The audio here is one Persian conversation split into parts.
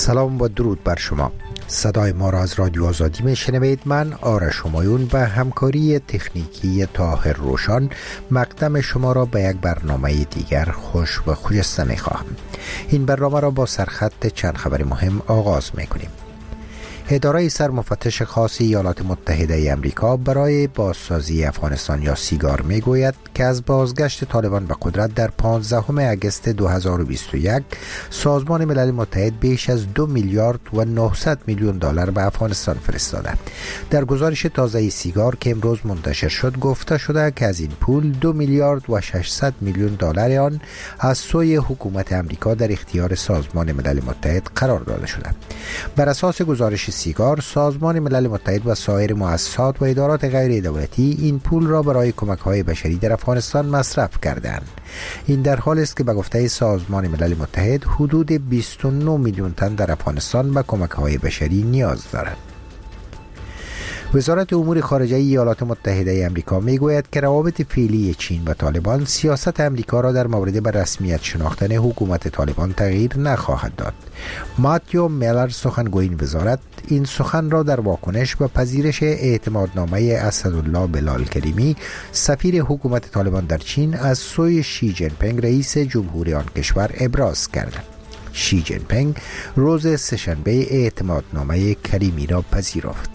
سلام و درود بر شما. صدای ما را از رادیو آزادی میشنوید. من آرش همایون و همکاری تکنیکی طاهر روشن مقدم شما را به یک برنامه دیگر خوش و خجسته میخواهم. این برنامه را با سرخط چند خبر مهم آغاز میکنیم. اداره سرمفتش خاص ایالات متحده امریکا برای بازسازی افغانستان یا سیگار میگوید که از بازگشت طالبان به قدرت در 15 اگست 2021 سازمان ملل متحد بیش از 2 میلیارد و 900 میلیون دلار به افغانستان فرستاده. در گزارش تازه سیگار که امروز منتشر شد گفته شده که از این پول 2 میلیارد و 600 میلیون دلار آن از سوی حکومت امریکا در اختیار سازمان ملل متحد قرار داده شده. بر اساس گزارش سیگار، سازمان ملل متحد و سایر مؤسسات و ادارات غیر دولتی این پول را برای کمک‌های بشری در افغانستان مصرف کردند. این در حالی است که به گفته سازمان ملل متحد حدود 29 میلیون تن در افغانستان به کمک‌های بشری نیاز دارند. وزارت امور خارجه ایالات متحده امریکا میگوید که روابط فعلی چین و طالبان سیاست امریکا را در مورد به رسمیت شناختن حکومت طالبان تغییر نخواهد داد. ماتیو میلر سخنگوی این وزارت این سخن را در واکنش به پذیرش اعتمادنامه اسدالله بلال کریمی سفیر حکومت طالبان در چین از سوی شی جین پینگ رئیس جمهوری آن کشور ابراز کرد. شی جین پینگ روز سه‌شنبه اعتمادنامه کریمی را پذیرفت.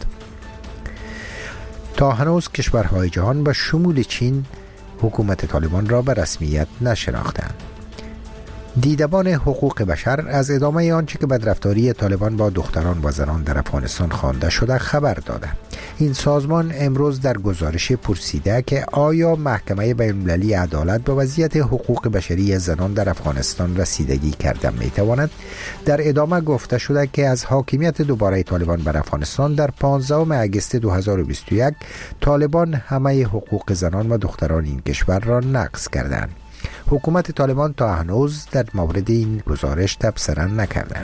تا هنوز کشورهای جهان به شمول چین حکومت طالبان را به رسمیت نشناختند. دیدبان حقوق بشر از ادامه آنچه که بدرفتاری طالبان با دختران و زنان در افغانستان خوانده شده خبر داده. این سازمان امروز در گزارش پرسیده که آیا محکمه بین‌المللی عدالت به وضعیت حقوق بشری زنان در افغانستان رسیدگی کرده میتواند. در ادامه گفته شده که از حاکمیت دوباره طالبان بر افغانستان در 15 اگست 2021 طالبان همه حقوق زنان و دختران این کشور را نقض کردند. حکومت طالبان تا هنوز در مورد این گزارش تبصره نکرده.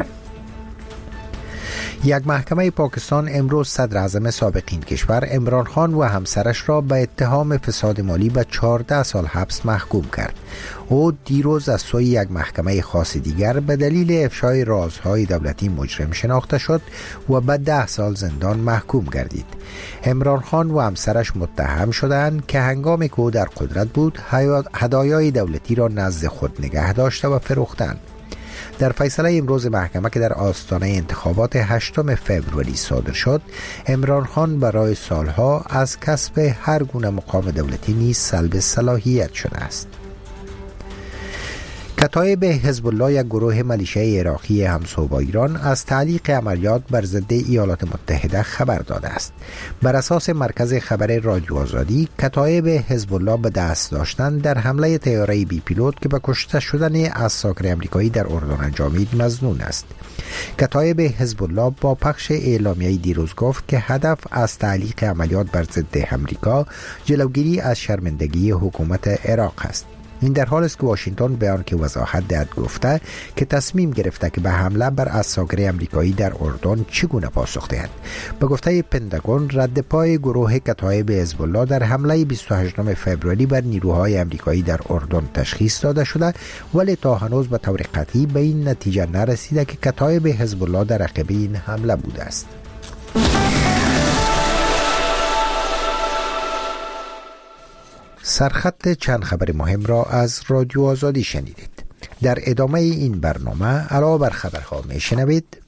یک محکمه پاکستان امروز صدر اعظم سابق این کشور عمران خان و همسرش را به اتهام فساد مالی به 14 سال حبس محکوم کرد. او دیروز از سوی یک محکمه خاص دیگر به دلیل افشای رازهای دولتی مجرم شناخته شد و به 10 سال زندان محکوم گردید. عمران خان و همسرش متهم شدند که هنگامی که او در قدرت بود هدایای دولتی را نزد خود نگه داشته و فروختند. در فیصله امروز محکمه که در آستانه انتخابات 8 فوریه صادر شد، عمران خان برای سالها از کسب هر گونه مقام دولتی نیز سلب صلاحیت شده است. کتایب حزب الله یک گروه ملیشه عراقی همسو با ایران از تعلیق عملیات بر ضد ایالات متحده خبر داده است. بر اساس مرکز خبر رادیو آزادی، کتایب حزب الله به دست داشتن در حمله طیاره بی پیلوت که به کشته شدن عساکر آمریکایی در اردن انجامید مظنون است. کتایب حزب الله با پخش اعلامیه دیروز گفت که هدف از تعلیق عملیات بر ضد آمریکا جلوگیری از شرمندگی حکومت عراق است. این در حالی است که واشنگتن به آنکه وضاحت دهد گفته که تصمیم گرفته که به حمله بر عساکر آمریکایی در اردن چگونه پاسخ دهد. به گفته پنتاگون، رد پای گروه کتایب حزب الله در حمله 28 فوریه بر نیروهای آمریکایی در اردن تشخیص داده شده، ولی تا هنوز به طور قطعی به این نتیجه نرسیده که کتایب حزب الله در عقب این حمله بوده است. سرخط چند خبر مهم را از رادیو آزادی شنیدید. در ادامه این برنامه علاوه بر خبرها میشنوید: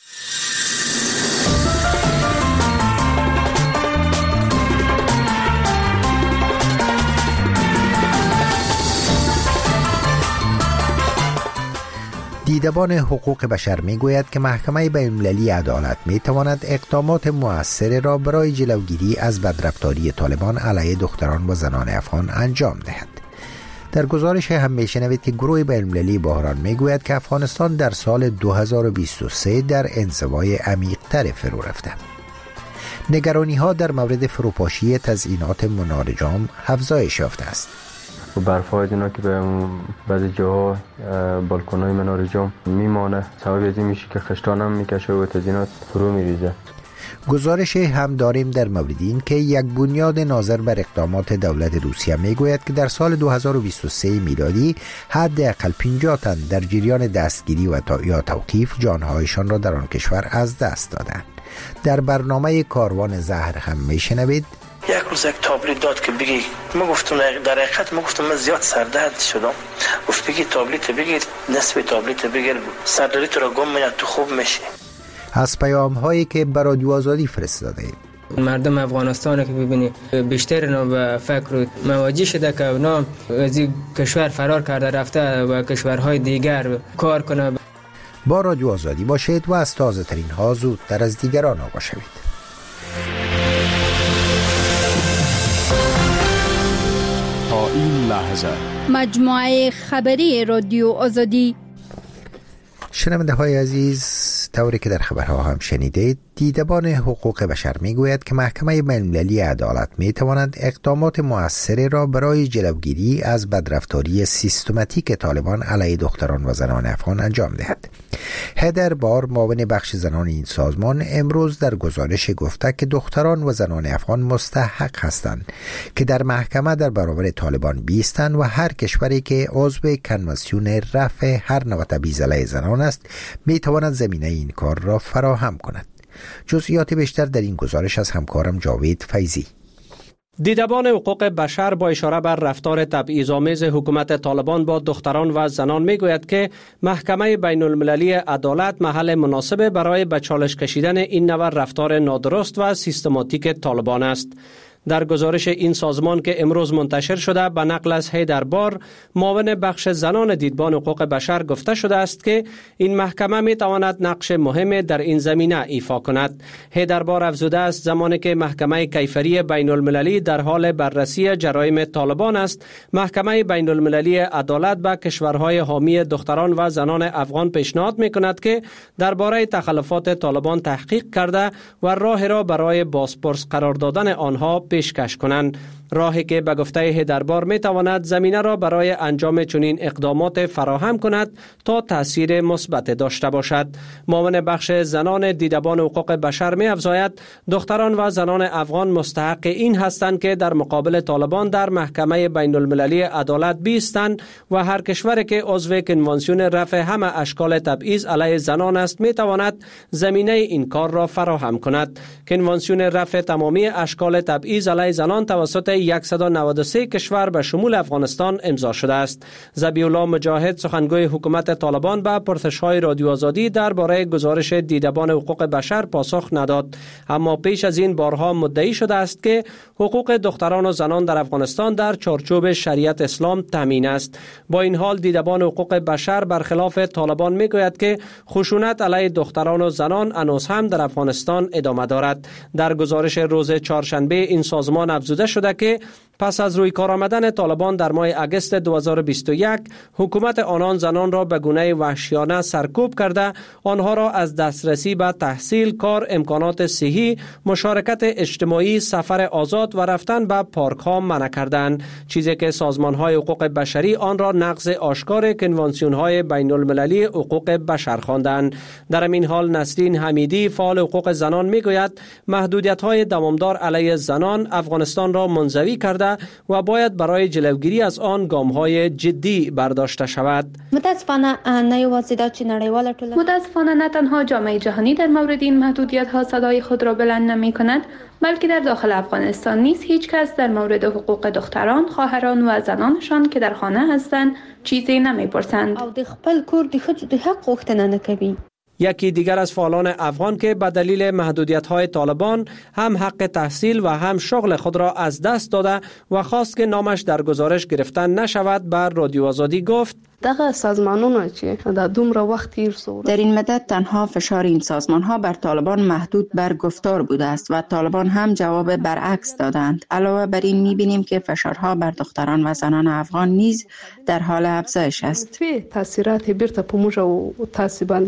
دیدبان حقوق بشر میگوید که محکمه بین‌المللی عدالت میتواند اقدامات مؤثر را برای جلوگیری از بدرفتاری طالبان علیه دختران و زنان افغان انجام دهد. در گزارش هم میشنوید که گروه بین‌المللی بحران میگوید که افغانستان در سال 2023 در انزوای عمیق‌تر فرو رفته. نگرانی ها در مورد فروپاشی تزیینات منار جام افزایش یافته است. و برف‌های اینا که به بعضی جاها بالکن‌های منار جام میمانه، سبب از این میشه که خشتان هم میکشه و تزیینات فرو میریزه. گزارش هم داریم در مورد این که یک بنیاد ناظر بر اقدامات دولت روسیه میگوید که در سال 2023 میلادی حداقل 50 تن در جریان دستگیری و یا توقیف جانهایشان را در آن کشور از دست دادند. در برنامه کاروان زهر هم میشنوید یک روز یک تابلت داد که بگی، ما گفتم در حقیقت من زیاد سردرد شدم، گفت بگی تابلت بگیر، نصف تابلت بگیر، سردردی تو را گم میاد تو خوب میشی. از پیام هایی که بر رادیو آزادی فرستاده مردم افغانستان که ببینی بیشتر اینا به فکر مواجه شده که اونا از این کشور فرار کرده رفته و کشورهای دیگر کار کنه. با رادیو آزادی باشید و از تازه ترین ها زودتر از دیگران آگاه شوید. تا این لحظه مجموعه خبری رادیو آزادی. شنونده های عزیز، طوری که در خبرها هم شنیدید، دیدبان حقوق بشر میگوید که محکمه بین‌المللی عدالت میتواند اقدامات مؤثری را برای جلوگیری از بدرفتاری سیستماتیک طالبان علیه دختران و زنان افغان انجام دهد. هیدر بار، معاون بخش زنان این سازمان، امروز در گزارش گفته که دختران و زنان افغان مستحق هستند که در محکمه در برابر طالبان بیستند و هر کشوری که عضو کنوانسیون رفع هر نوع تبعیض علیه زنان است میتواند زمینه این کار را فراهم کند. جزئیات بیشتر در این گزارش از همکارم جاوید فیضی. دیدبان حقوق بشر با اشاره بر رفتار تبعیض‌آمیز حکومت طالبان با دختران و زنان میگوید که محکمه بین المللی عدالت محل مناسب برای به چالش کشیدن این نوع رفتار نادرست و سیستماتیک طالبان است. در گزارش این سازمان که امروز منتشر شده به نقل از هیدر بار، معاون بخش زنان دیدبان حقوق بشر، گفته شده است که این محکمه می تواند نقش مهم در این زمینه ایفا کند. هیدر بار افزوده است زمانی که محکمه کیفری بین المللی در حال بررسی جرایم طالبان است، محکمه بین المللی عدالت به کشورهای حامی دختران و زنان افغان پیشنهاد می کند که درباره تخلفات طالبان تحقیق کرده و راه را برای بازپرس قرار دادن آنها پیشکش کنند. راهی که به گفته هیدربار می تواند زمینه را برای انجام چنین اقدامات فراهم کند تا تأثیر مثبت داشته باشد. معاون بخش زنان دیدبان حقوق بشر می افزاید دختران و زنان افغان مستحق این هستند که در مقابل طالبان در محکمه بین المللی عدالت بیستند و هر کشوری که عضو کنوانسیون رفع همه اشکال تبعیض علیه زنان است می تواند زمینه این کار را فراهم کند. کنوانسیون رفع تمامی اشکال تبعیض علیه زنان توسط 193 کشور به شمول افغانستان امضا شده است. ذبیح الله مجاهد، سخنگوی حکومت طالبان، به پرسش‌های رادیو آزادی درباره گزارش دیدبان حقوق بشر پاسخ نداد، اما پیش از این بارها مدعی شده است که حقوق دختران و زنان در افغانستان در چارچوب شریعت اسلام تامین است. با این حال دیدبان حقوق بشر برخلاف طالبان میگوید که خشونت علیه دختران و زنان هنوز هم در افغانستان ادامه دارد. در گزارش روز چهارشنبه این سازمان افزوده شده که پس از روی کار آمدن طالبان در ماه اگست 2021 حکومت آنان زنان را به گونه وحشیانه سرکوب کرده، آنها را از دسترسی به تحصیل، کار، امکانات صحی، مشارکت اجتماعی، سفر آزاد و رفتن به پارک ها منع کردند، چیزی که سازمان های حقوق بشری آن را نقض آشکار کنوانسیون های بین المللی حقوق بشر خواندند. در این حال نسرین حمیدی، فعال حقوق زنان، میگوید محدودیت های دوامدار علیه زنان افغانستان را منزوی کرده و باید برای جلوگیری از آن گام‌های جدی برداشته شود. متاسفانه نه تنها جامعه جهانی در مورد این محدودیت‌ها صدای خود را بلند نمی‌کند، بلکه در داخل افغانستان نیز هیچ کس در مورد حقوق دختران، خواهران و زنانشان که در خانه هستند چیزی نمی‌پرسند او د خپل کور د ښځو د حق غوښتنه نه کوي. یکی دیگر از فعالان افغان که به دلیل محدودیت‌های طالبان هم حق تحصیل و هم شغل خود را از دست داده و خواست که نامش در گزارش گرفتن نشود، بر رادیو آزادی گفت دغه سازمانونه چې د دومره وخت تیر سو در این مدت تنها فشار این سازمان‌ها بر طالبان محدود بر گفتار بوده است و طالبان هم جواب برعکس دادند. علاوه بر این می‌بینیم که فشارها بر دختران و زنان افغان نیز در حال افزایش است. تاثیرات بیرته په موږ او تاسو باندې.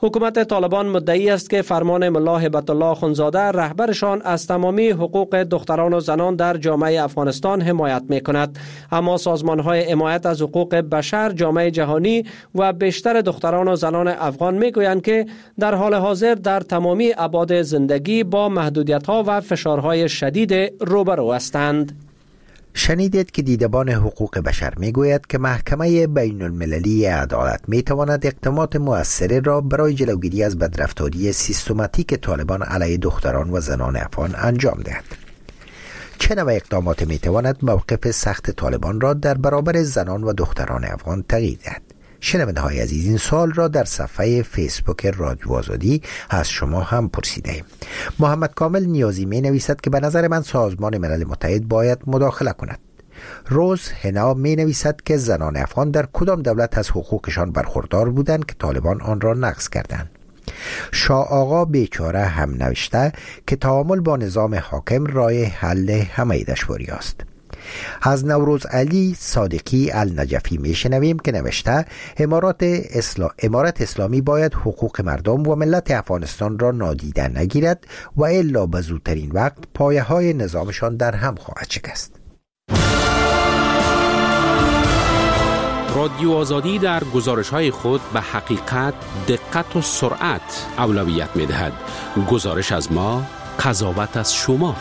حکومت طالبان مدعی است که فرمان ملا هبت الله اخوندزاده رهبرشان از تمامی حقوق دختران و زنان در جامعه افغانستان حمایت می‌کند، اما سازمان‌های حمایت از حقوق بشر، جامعه جهانی و بیشتر دختران و زنان افغان می‌گویند که در حال حاضر در تمامی ابعاد زندگی با محدودیت‌ها و فشارهای شدید روبرو هستند. شنیدید که دیدبان حقوق بشر میگوید که محکمه بین المللی عدالت میتواند اقدامات مؤثری را برای جلوگیری از بدرفتاری سیستماتیک طالبان علیه دختران و زنان افغان انجام دهد. چه نوع اقدامات میتواند موقف سخت طالبان را در برابر زنان و دختران افغان تغییر دهد؟ شنونده های عزیز، این سوال را در صفحه فیسبوک رادیو آزادی از شما هم پرسیده ایم. محمد کامل نیازی می نویسد که به نظر من سازمان ملل متحد باید مداخله کند. روز هنا می نویسد که زنان افغان در کدام دولت از حقوقشان برخوردار بودند که طالبان آن را نقض کردند. شاه آقا بیچاره هم نوشته که تعامل با نظام حاکم راه حل همه دشواری است. از نوروز علی صادقی النجفی میشنویم که نوشته امارت اسلامی باید حقوق مردم و ملت افغانستان را نادیده نگیرد و الا به زودترین وقت پایه های نظامشان در هم خواهد شکست. رادیو آزادی در گزارش‌های خود به حقیقت، دقت و سرعت اولویت می‌دهد. گزارش از ما، قضاوت از شما.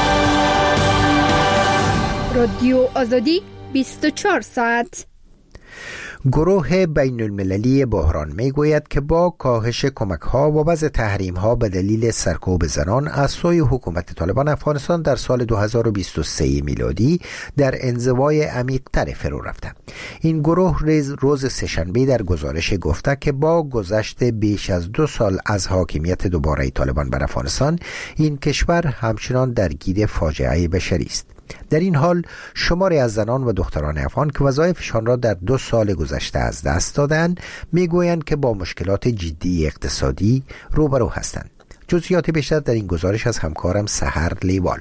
رادیو آزادی 24 ساعت. گروه بین المللی بحران می گوید که با کاهش کمک ها و وضع تحریم ها به دلیل سرکوب زنان از سوی حکومت طالبان افغانستان در سال 2023 میلادی در انزوای عمیق‌تر فرو رفته. این گروه روز سه‌شنبه در گزارش گفته که با گذشت بیش از 2 سال از حاکمیت دوباره طالبان بر افغانستان، این کشور همچنان درگیر فاجعه بشری است. در این حال شماری از زنان و دختران افغان که وظایفشان را در 2 سال گذشته از دست دادند میگویند که با مشکلات جدی اقتصادی روبرو هستند. جزئیات بیشتر در این گزارش از همکارم سحر لیوال.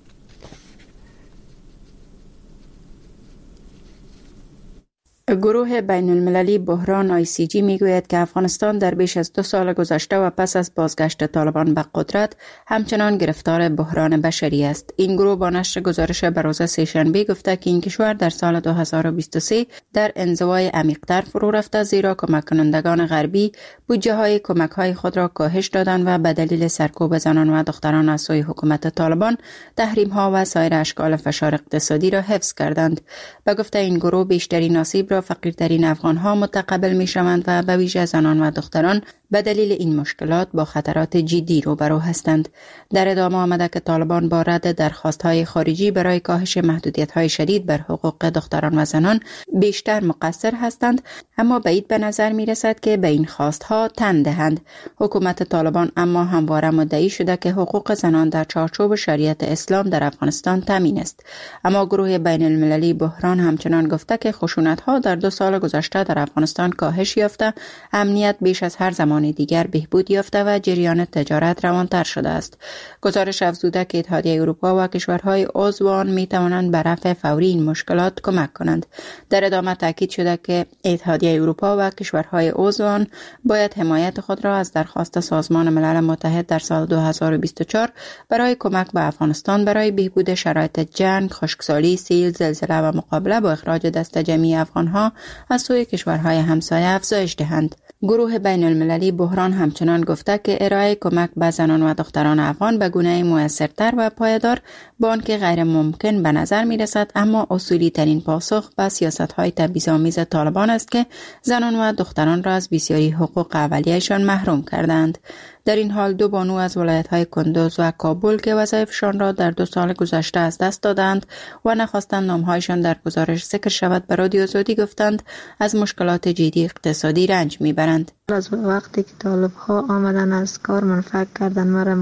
گروه بین المللی بحران ICG میگوید که افغانستان در بیش از 2 سال گذشته و پس از بازگشت طالبان به قدرت همچنان گرفتار بحران بشری است. این گروه با نشر گزارش به روز سه‌شنبه گفته که این کشور در سال 2023 در انزوای عمیق‌تر فرو رفته، زیرا کمک کنندگان غربی بودجه های کمک های خود را کاهش دادند و به دلیل سرکوب زنان و دختران از سوی حکومت طالبان تحریم ها و سایر اشکال فشار اقتصادی را حفظ کردند. به گفته این گروه بیشترین آسیب را فقیرترین افغان ها متقبل می شوند و به ویژه زنان و دختران به دلیل این مشکلات با خطرات جدی روبرو هستند. در ادامه آمده که طالبان با رد درخواست های خارجی برای کاهش محدودیت های شدید بر حقوق دختران و زنان بیشتر مقصر هستند، اما بعید به نظر می رسد که به این خواست ها تن دهند. حکومت طالبان اما همواره مدعی شده که حقوق زنان در چارچوب شریعت اسلام در افغانستان تامین است، اما گروه بین المللی بحران همچنان گفته که خشونت ها در 2 سال گذشته در افغانستان کاهش یافته، امنیت بیش از هر زمان دیگر بهبود یافته و جریان تجارت روانتر شده است. گزارش افزوده که اتحادیه اروپا و کشورهای عضو آن می توانند به رفع فوری این مشکلات کمک کنند. در ادامه تاکید شده که اتحادیه اروپا و کشورهای عضو آن باید حمایت خود را از درخواست سازمان ملل متحد در سال 2024 برای کمک به افغانستان برای بهبود شرایط جنگ، خشکسالی، سیل، زلزله و مقابله با اخراج دست جمعی افغانها از سوی کشورهای همسایه افزایش دهند. گروه بین المللی بحران همچنان گفته که ارائه کمک به زنان و دختران افغان به گونه موثرتر و پایدار با آنکه غیر ممکن به نظر می رسد، اما اصولی ترین پاسخ به سیاست های تبعیض‌آمیز طالبان است که زنان و دختران را از بسیاری حقوق اولیه‌شان محروم کردند. در این حال 2 بانو از ولایت‌های کندوز و کابل که وظایفشان را در 2 سال گذشته از دست دادند و نخواستند نامهایشان در گزارش ذکر شود، به رادیو آزادی گفتند از مشکلات جدی اقتصادی رنج میبرند. از وقتی که طالب‌ها آمدن از کار منفک کردن، مرا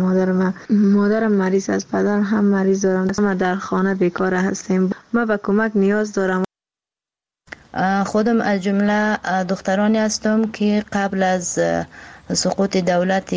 مادرم مریض است، پدرم هم مریض دارم، ما در خانه بیکار هستیم، ما به کمک نیاز دارم. خودم از جمله دخترانی هستم که قبل از سقوط دولت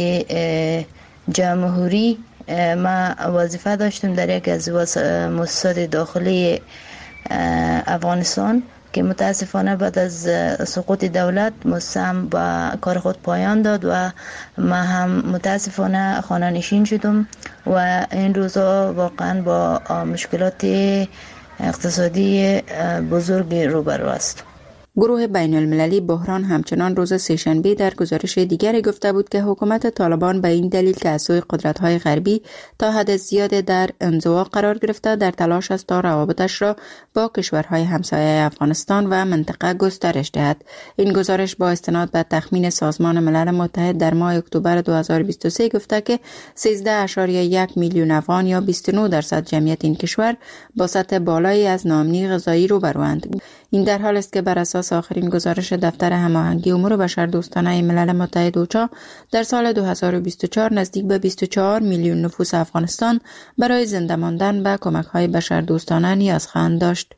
جمهوری ما وظیفه داشتم در یک از مؤسسات داخلی افغانستان که متاسفانه بعد از سقوط دولت مستعم با کار خود پایان داد و ما هم متاسفانه خانه نشین شدم و این روزا واقعا با مشکلات اقتصادی بزرگ روبرو است. گروه بین المللی بحران همچنان روز سه‌شنبه در گزارش دیگری گفته بود که حکومت طالبان به این دلیل که از سوی قدرت‌های غربی تا حد زیاد در انزوا قرار گرفته در تلاش است تا روابطش را با کشورهای همسایه افغانستان و منطقه گسترش دهد. این گزارش با استناد به تخمین سازمان ملل متحد در ماه اکتبر 2023 گفته که 13.1 میلیون افغان یا 29% جمعیت این کشور با سطح بالایی از ناامنی غذایی روبروند. این در حال است که بر اساس آخرین گزارش دفتر هماهنگی امور بشردوستانه ملل متحد اوچا در سال 2024 نزدیک به 24 میلیون نفوس افغانستان برای زنده ماندن به کمک‌های بشردوستانه نیازمند داشت.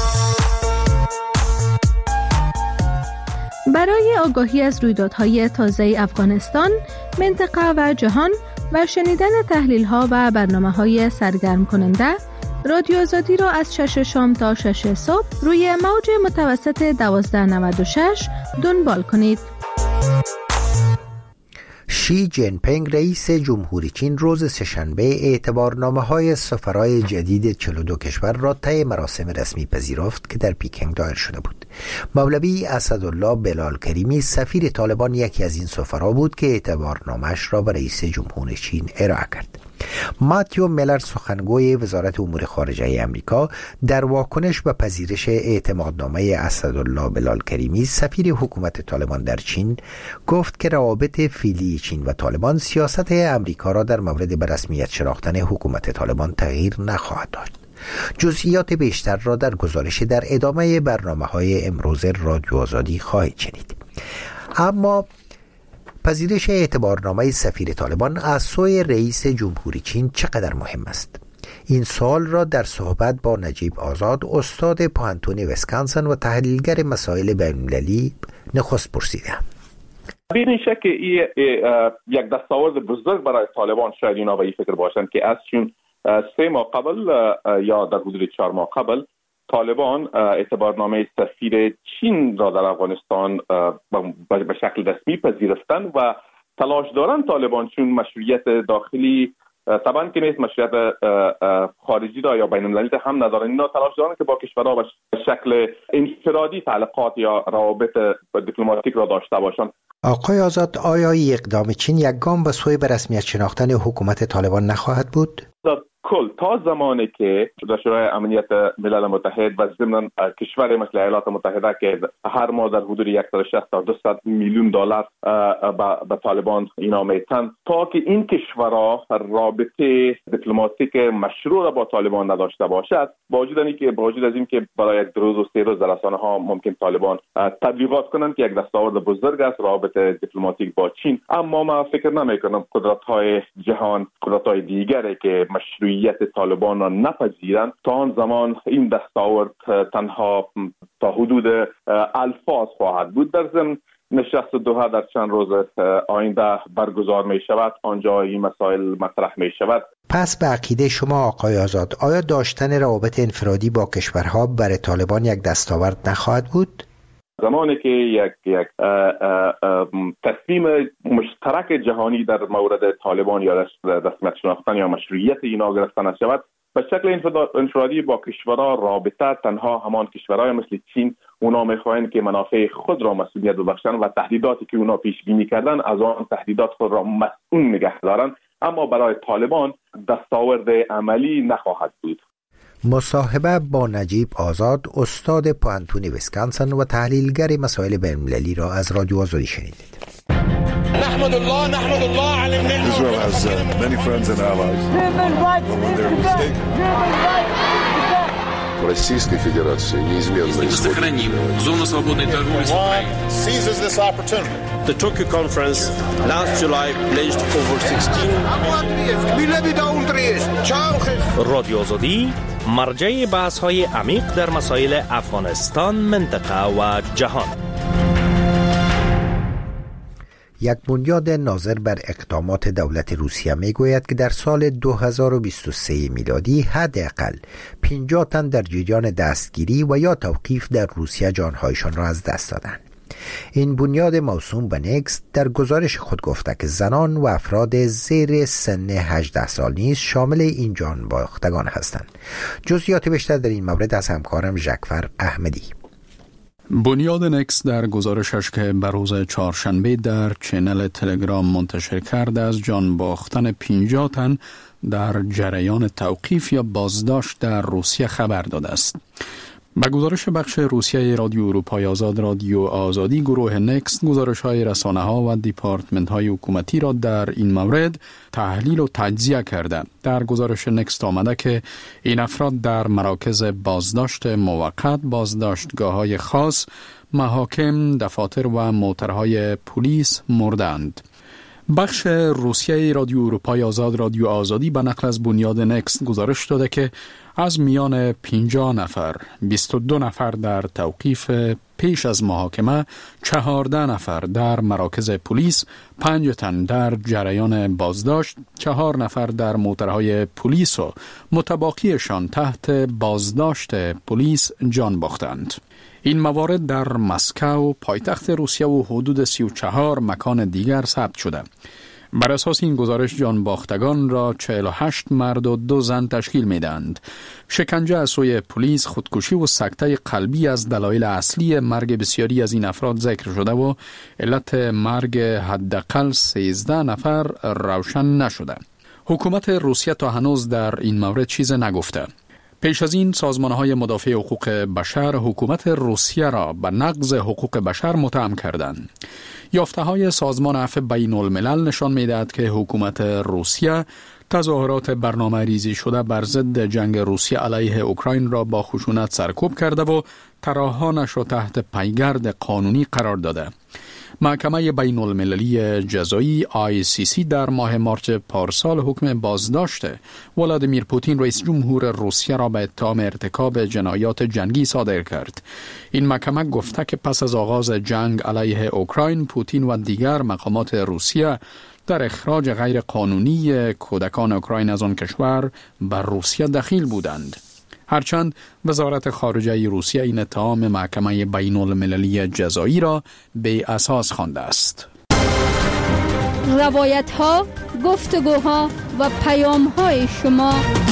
برای آگاهی از رویدادهای تازه افغانستان، منطقه و جهان و شنیدن تحلیل‌ها و برنامه‌های سرگرم کننده، رادیو آزادی را از 6 شام تا 6 صبح روی موج متوسط 1296 دنبال کنید. شی جین پینگ رئیس جمهوری چین روز سه‌شنبه اعتبارنامه‌های سفرای جدید 42 کشور را طی مراسم رسمی پذیرفت که در پیکنگ دایر شده بود. مولوی اسدالله بلال کریمی سفیر طالبان یکی از این سفرا بود که اعتبارنامه‌اش را به رئیس جمهور چین ارائه کرد. ماتیو میلر سخنگوی وزارت امور خارجه امریکا در واکنش به پذیرش اعتمادنامه اسدالله بلال کریمی سفیر حکومت طالبان در چین گفت که روابط فعلی چین و طالبان سیاست امریکا را در مورد به رسمیت شناختن حکومت طالبان تغییر نخواهد داد. جزئیات بیشتر را در گزارش در ادامه برنامه‌های امروز رادیو آزادی خواهید شنید. اما پذیرش اعتبارنامه سفیر طالبان از سوی رئیس جمهوری چین چقدر مهم است؟ این سوال را در صحبت با نجیب آزاد استاد پوهنتون ویسکانسن و تحلیلگر مسائل بین‌المللی نخست پرسیدم. بدون شک یک دستاورد بزرگ برای طالبان شاید اینا به این فکر باشند که از چون 3 ماه قبل یا در حدود 4 ماه قبل طالبان اعتبارنامه سفیر چین را در افغانستان به شکل رسمی پذیرفتند و تلاش دارند طالبان چون مشروعیت داخلی طبعا که نیست، مشروعیت خارجی را یا بین المللی هم ندارند. اینا تلاش دارند که با کشورها به شکل انفرادی تعلقات یا روابط دیپلماتیک را داشته باشند. آقای آزاد، آیا اقدام چین یک گام به سوی به رسمیت شناختن حکومت طالبان نخواهد بود؟ کل تا زمانی که در شورای امنیت ملل متحد و ضمن کشور مثل ایالات متحده که هر ماه در حدود 160 تا 200 میلیون دلار به طالبان اینا میتن، تا که این کشورها رابطه دیپلماتیک مشروع را با طالبان نداشته باشد، با وجود از این که برای 2 روز و 3 روز در رسانه ها ممکن طالبان تبلیغات کنند که یک دستاورد بزرگ است رابطه دیپلماتیک با چین، اما من فکر نمی‌کنم قدرت‌های جهان، قدرت‌های دیگری که مشروعیت طالبان را نپذیرند، تا آن زمان این دستاورد تنها تا حدود الفاظ خواهد بود. در ضمن نشست دوحه در چند روز آینده برگزار می شود، آنجا این مسائل مطرح می شود. پس به عقیده شما آقای آزاد، آیا داشتن روابط انفرادی با کشورها برای طالبان یک دستاورد نخواهد بود؟ زمانی که یک تصمیم مشترک جهانی در مورد طالبان یا رسمیت شناختن یا مشروعیت اینا گرفته نشود، به شکل انفرادی با کشورها رابطه تنها همان کشورهای مثل چین اونا میخواهند که منافع خود را مسئولیت ببخشند و تهدیداتی که اونا پیش بینی کردن از آن تهدیدات خود را مسئول نگه دارند، اما برای طالبان دستاورد عملی نخواهد بود. مصاحبه با نجیب آزاد استاد پوهنتون ویسکانسن و تحلیلگر مسائل بین‌المللی را از رادیو آزادی شنیدید. نحمد الله على النعمة. Israel has many friends and allies. When they're mistaken. Российской Федерации неизменно сохраним зону свободной торговли с Украиной. Seizes this opportunity. The Tokyo conference last July pledged over 16 رادیو آزادی مرجع بحث‌های عمیق در مسائل افغانستان، منطقه و جهان. یک بنیاد ناظر بر اقدامات دولت روسیه میگوید که در سال 2023 میلادی حداقل 50 تن در جریان دستگیری و یا توقیف در روسیه جانهایشان را از دست دادند. این بنیاد موسوم به نکس در گزارش خود گفته که زنان و افراد زیر سن 18 سال نیز شامل این جان باختگان هستند. جزئیات بیشتر در این مورد از همکارم ژکفر احمدی. بنیاد نکس در گزارشش که بر روز چهارشنبه در چنل تلگرام منتشر کرده از جان باختن 50 تن در جریان توقیف یا بازداشت در روسیه خبر داده است. با گزارش بخش روسیه رادیو اروپای آزاد رادیو آزادی، گروه نکس گزارش‌های رسانه‌ها و دیپارتمنت‌های حکومتی را در این مورد تحلیل و تجزیه کرده. در گزارش نکس آمده که این افراد در مراکز بازداشت موقت، بازداشتگاه‌های خاص، محاکم، دفاتر و موترهای پلیس مردند. بخش روسیه رادیو اروپای آزاد رادیو آزادی به نقل از بنیاد نکس گزارش داده که از میان 50 نفر 22 نفر در توقیف پیش از محاکمه، 14 نفر در مراکز پلیس، 5 تن در جریان بازداشت، 4 نفر در موترهای پلیس و متباقیشان تحت بازداشت پلیس جان باختند. این موارد در مسکو پایتخت روسیه و حدود 34 مکان دیگر ثبت شده. بر اساس این گزارش جان باختگان را 48 مرد و 2 زن تشکیل می‌دهند. شکنجه از سوی پلیس، خودکشی و سکته قلبی از دلایل اصلی مرگ بسیاری از این افراد ذکر شده و علت مرگ حداقل 13 نفر روشن نشده. حکومت روسیه تا هنوز در این مورد چیز نگفته. پیش از این سازمان‌های مدافع حقوق بشر حکومت روسیه را به نقض حقوق بشر متهم کردند. یافته‌های سازمان عفو بین الملل نشان می‌دهد که حکومت روسیه تظاهرات برنامه ریزی شده بر ضد جنگ روسیه علیه اوکراین را با خشونت سرکوب کرده و تراهانش را تحت پیگرد قانونی قرار داده. محکمه بین المللی جزایی ICC در ماه مارچ پارسال حکم بازداشت ولادیمیر پوتین رئیس جمهور روسیه را به اتهام ارتکاب جنایات جنگی صادر کرد. این محکمه گفته که پس از آغاز جنگ علیه اوکراین، پوتین و دیگر مقامات روسیه در اخراج غیر قانونی کودکان اوکراین از آن کشور بر روسیه دخیل بودند. هرچند وزارت خارجه روسیه این اتهام محکمه بین المللی جزایی را بی اساس خوانده است. روایت ها، گفتگوها و پیام های شما.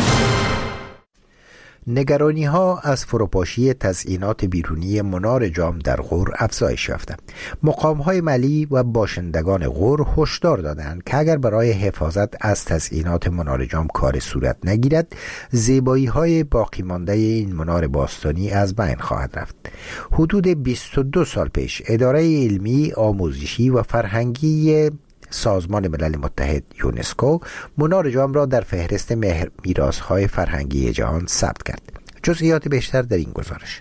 نگرانی ها از فروپاشی تزیینات بیرونی منار جام در غور افزایش یافته. مقام های ملی و باشندگان غور هشدار دادند که اگر برای حفاظت از تزیینات منار جام کار صورت نگیرد، زیبایی های باقی مانده این منار باستانی از بین خواهد رفت. حدود 22 سال پیش اداره علمی، آموزشی و فرهنگی سازمان ملل متحد یونسکو منار جام را در فهرست میراث‌های فرهنگی جهان ثبت کرد. جزئیات بیشتر در این گزارش.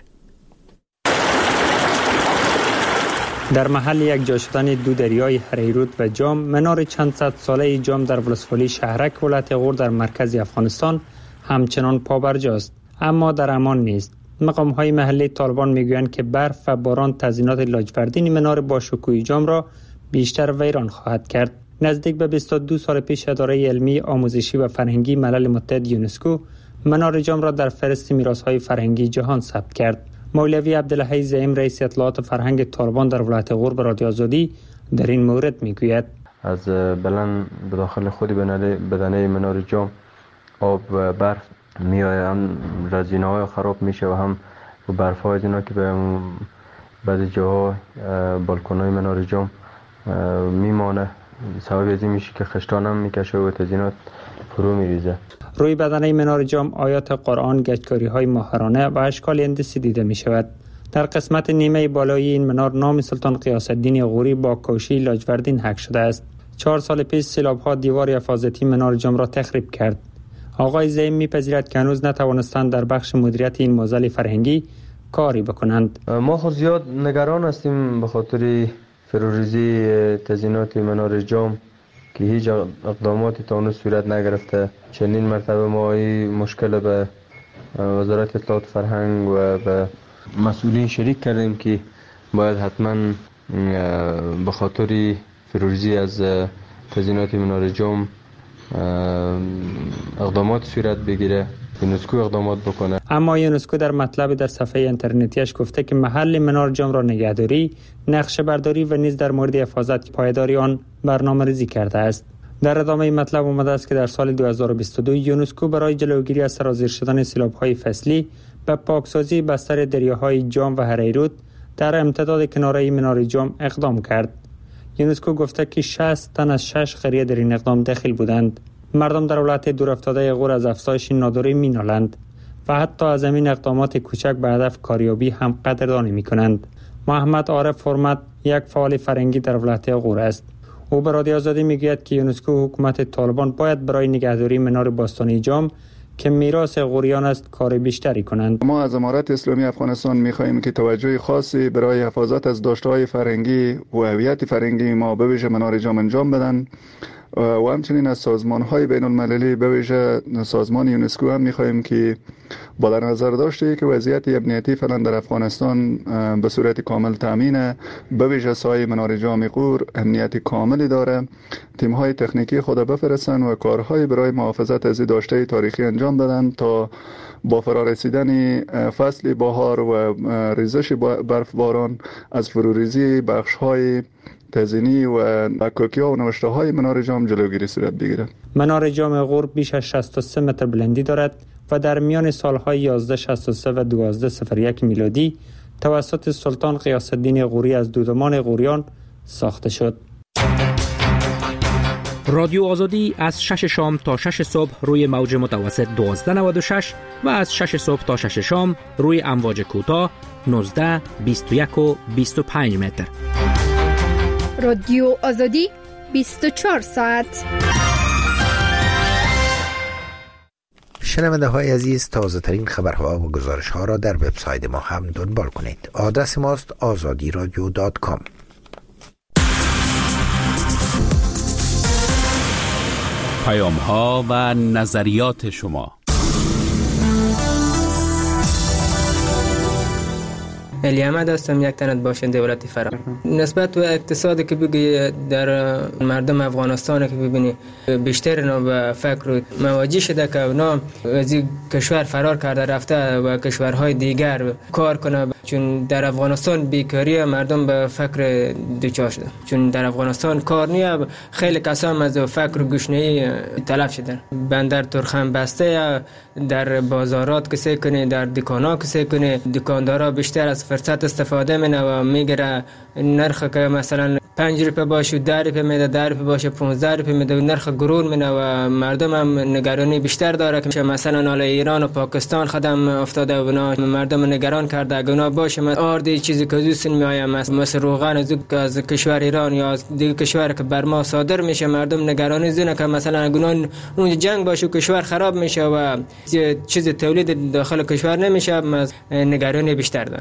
در محل یک جا شدن دو دریای هریرود و جام، منار چند صد ساله جام در ولسوالی شهرک ولایت غور در مرکز افغانستان همچنان پابرجاست، اما در امان نیست. مقام‌های محلی طالبان میگویند که برف و باران تزیینات لاجوردین منار با شکوه جام را بیشتر ویران خواهد کرد. نزدیک به 22 سال پیش اداره علمی، آموزشی و فرهنگی ملل متحد یونسکو منار جام را در فهرست میراث‌های فرهنگی جهان ثبت کرد. مولوی عبدالحی زعیم رئیس اطلاعات فرهنگ طالبان در ولایت غور به رادیو آزادی در این مورد میگوید: از بلند به داخل خود بدنه منار جام آب و برف میآید، هم رزینه‌های خراب میشه و هم برف‌های اینا که به بعضی جاها بالکن‌های منار جام میمانه. سبب از این میشه که خشتان هم میکشه و تزیینات فرو میریزه. روی بدنه منار جام آیات قرآن، گچکاری‌های ماهرانه و اشکال هندسی دیده میشود. در قسمت نیمه بالایی این منار نام سلطان غیاث الدین غوری با کوشی لاجوردین حک شده است. 4 سال پیش سیلاب‌ها دیوار حفاظتی منار جام را تخریب کرد. آقای زعیم میپذیرد که هنوز نتوانستند در بخش مدیریت این معضل فرهنگی کاری بکنند. ما خود زیاد نگران هستیم به خاطر فروریزی تزیینات منار جام که هیچ اقداماتی تا اون صورت نگرفته. چندین مرتبه ما این مشکل به وزارت اطلاعات فرهنگ و به مسئولین شریک کردیم که باید حتما به خاطر فروریزی از تزیینات منار جام اقدامات صورت بگیره، یونسکو اقدامات بکنه. اما یونسکو در مطلب در صفحه اینترنتیش گفته که محل منار جام را نگهداری، نقشه برداری و نیز در مورد حفاظت پایداری آن برنامه‌ریزی کرده است. در ادامه مطلب آمده است که در سال 2022 یونسکو برای جلوگیری از سرازیر شدن سیلاب‌های فصلی به پاکسازی بستر دریاهای جام و هریرود در امتداد کناره منار جام اقدام کرد. یونسکو گفته که 60 تن از 6 قریه در این اقدام داخل بودند. مردم در ولایت دورافتاده غور از افزایش ناداری می‌نالند و حتی از این اقدامات کوچک به هدف کاریابی هم قدردانی می‌کنند. محمد عارف حرمت یک فعال فرهنگی در ولایت غور است. او به رادیو آزادی میگوید که یونسکو و حکومت طالبان باید برای نگهداری منار باستانی جام که میراث غوریان است کار بیشتری کنند. ما از امارت اسلامی افغانستان می‌خواهیم که توجه خاصی برای حفاظت از داشته‌های فرهنگی و هویت فرهنگی ما به ویژه منار جام انجام بدن و همچنین از سازمان‌های بین‌المللی به ویژه سازمان یونسکو هم می‌خواهیم که با در نظر داشته که وضعیت امنیتی فعلا در افغانستان به صورت کامل تامینه، به ویژه سایه منار جام غور امنیت کاملی داره، تیم‌های تکنیکی خود بفرستن و کارهای برای محافظت از داشته تاریخی انجام بدن تا با فرارسیدن فصل بهار و ریزش برفباران از فروریزی بخش‌های تزیینی و حقوقی‌ها و نوشته‌های منار جام جلوگیری صورت بگیرد. منار جام غور بیش از 63 متر بلندی دارد و در میان سالهای 1163 و 1201 میلادی توسط سلطان غیاث الدین غوری از دودمان غوریان ساخته شد. رادیو آزادی از 6 شام تا 6 صبح روی موج متوسط 1296 و از 6 صبح تا 6 شام روی امواج کوتاه 19، 21 و 25 متر. رادیو آزادی 24 ساعت. شنونده های عزیز، تازه ترین خبرها و گزارش ها را در وبسایت ما هم دنبال کنید. آدرس ماست azadiradio.com. پیام ها و نظریات شما. علی احمد هستم، یک تنت باشنده ولایت فرا. نسبت به اقتصادی که بگی در مردم افغانستان که ببینی بیشتر اینا به فکر مواجه شده که اونا از این کشور فرار کرده رفته و کشورهای دیگر کار کنه، چون در افغانستان بیکاری مردم به فکر دوچار شده، چون در افغانستان کار نیه. خیلی کسان از فکر گشنه‌ای تلف شدن. بندر ترخم بسته، در بازارات کسی کنه، در دکانا کسی کنه، دکاندارا بیشتر از فرصت استفاده منه و میگیره نرخ که مثلا 5 روپیه باشه 10 روپیه میده، 10 روپیه باشه 15 روپیه میده، نرخ گرون منه و مردم هم نگرانی بیشتر داره که مثلا حال ایران و پاکستان خدم افتاده و مردم نگران کرده اگه اونا باشه آردی چیزی که دوست میآیم مثل روغن از کشور ایران یا از دیگه کشور که بر ما صادر میشه، مردم نگرانی زنه که مثلا اگه اون جنگ باشه کشور خراب میشه و چیز تولید داخل کشور نمیشه، نگرانی بیشتر داره.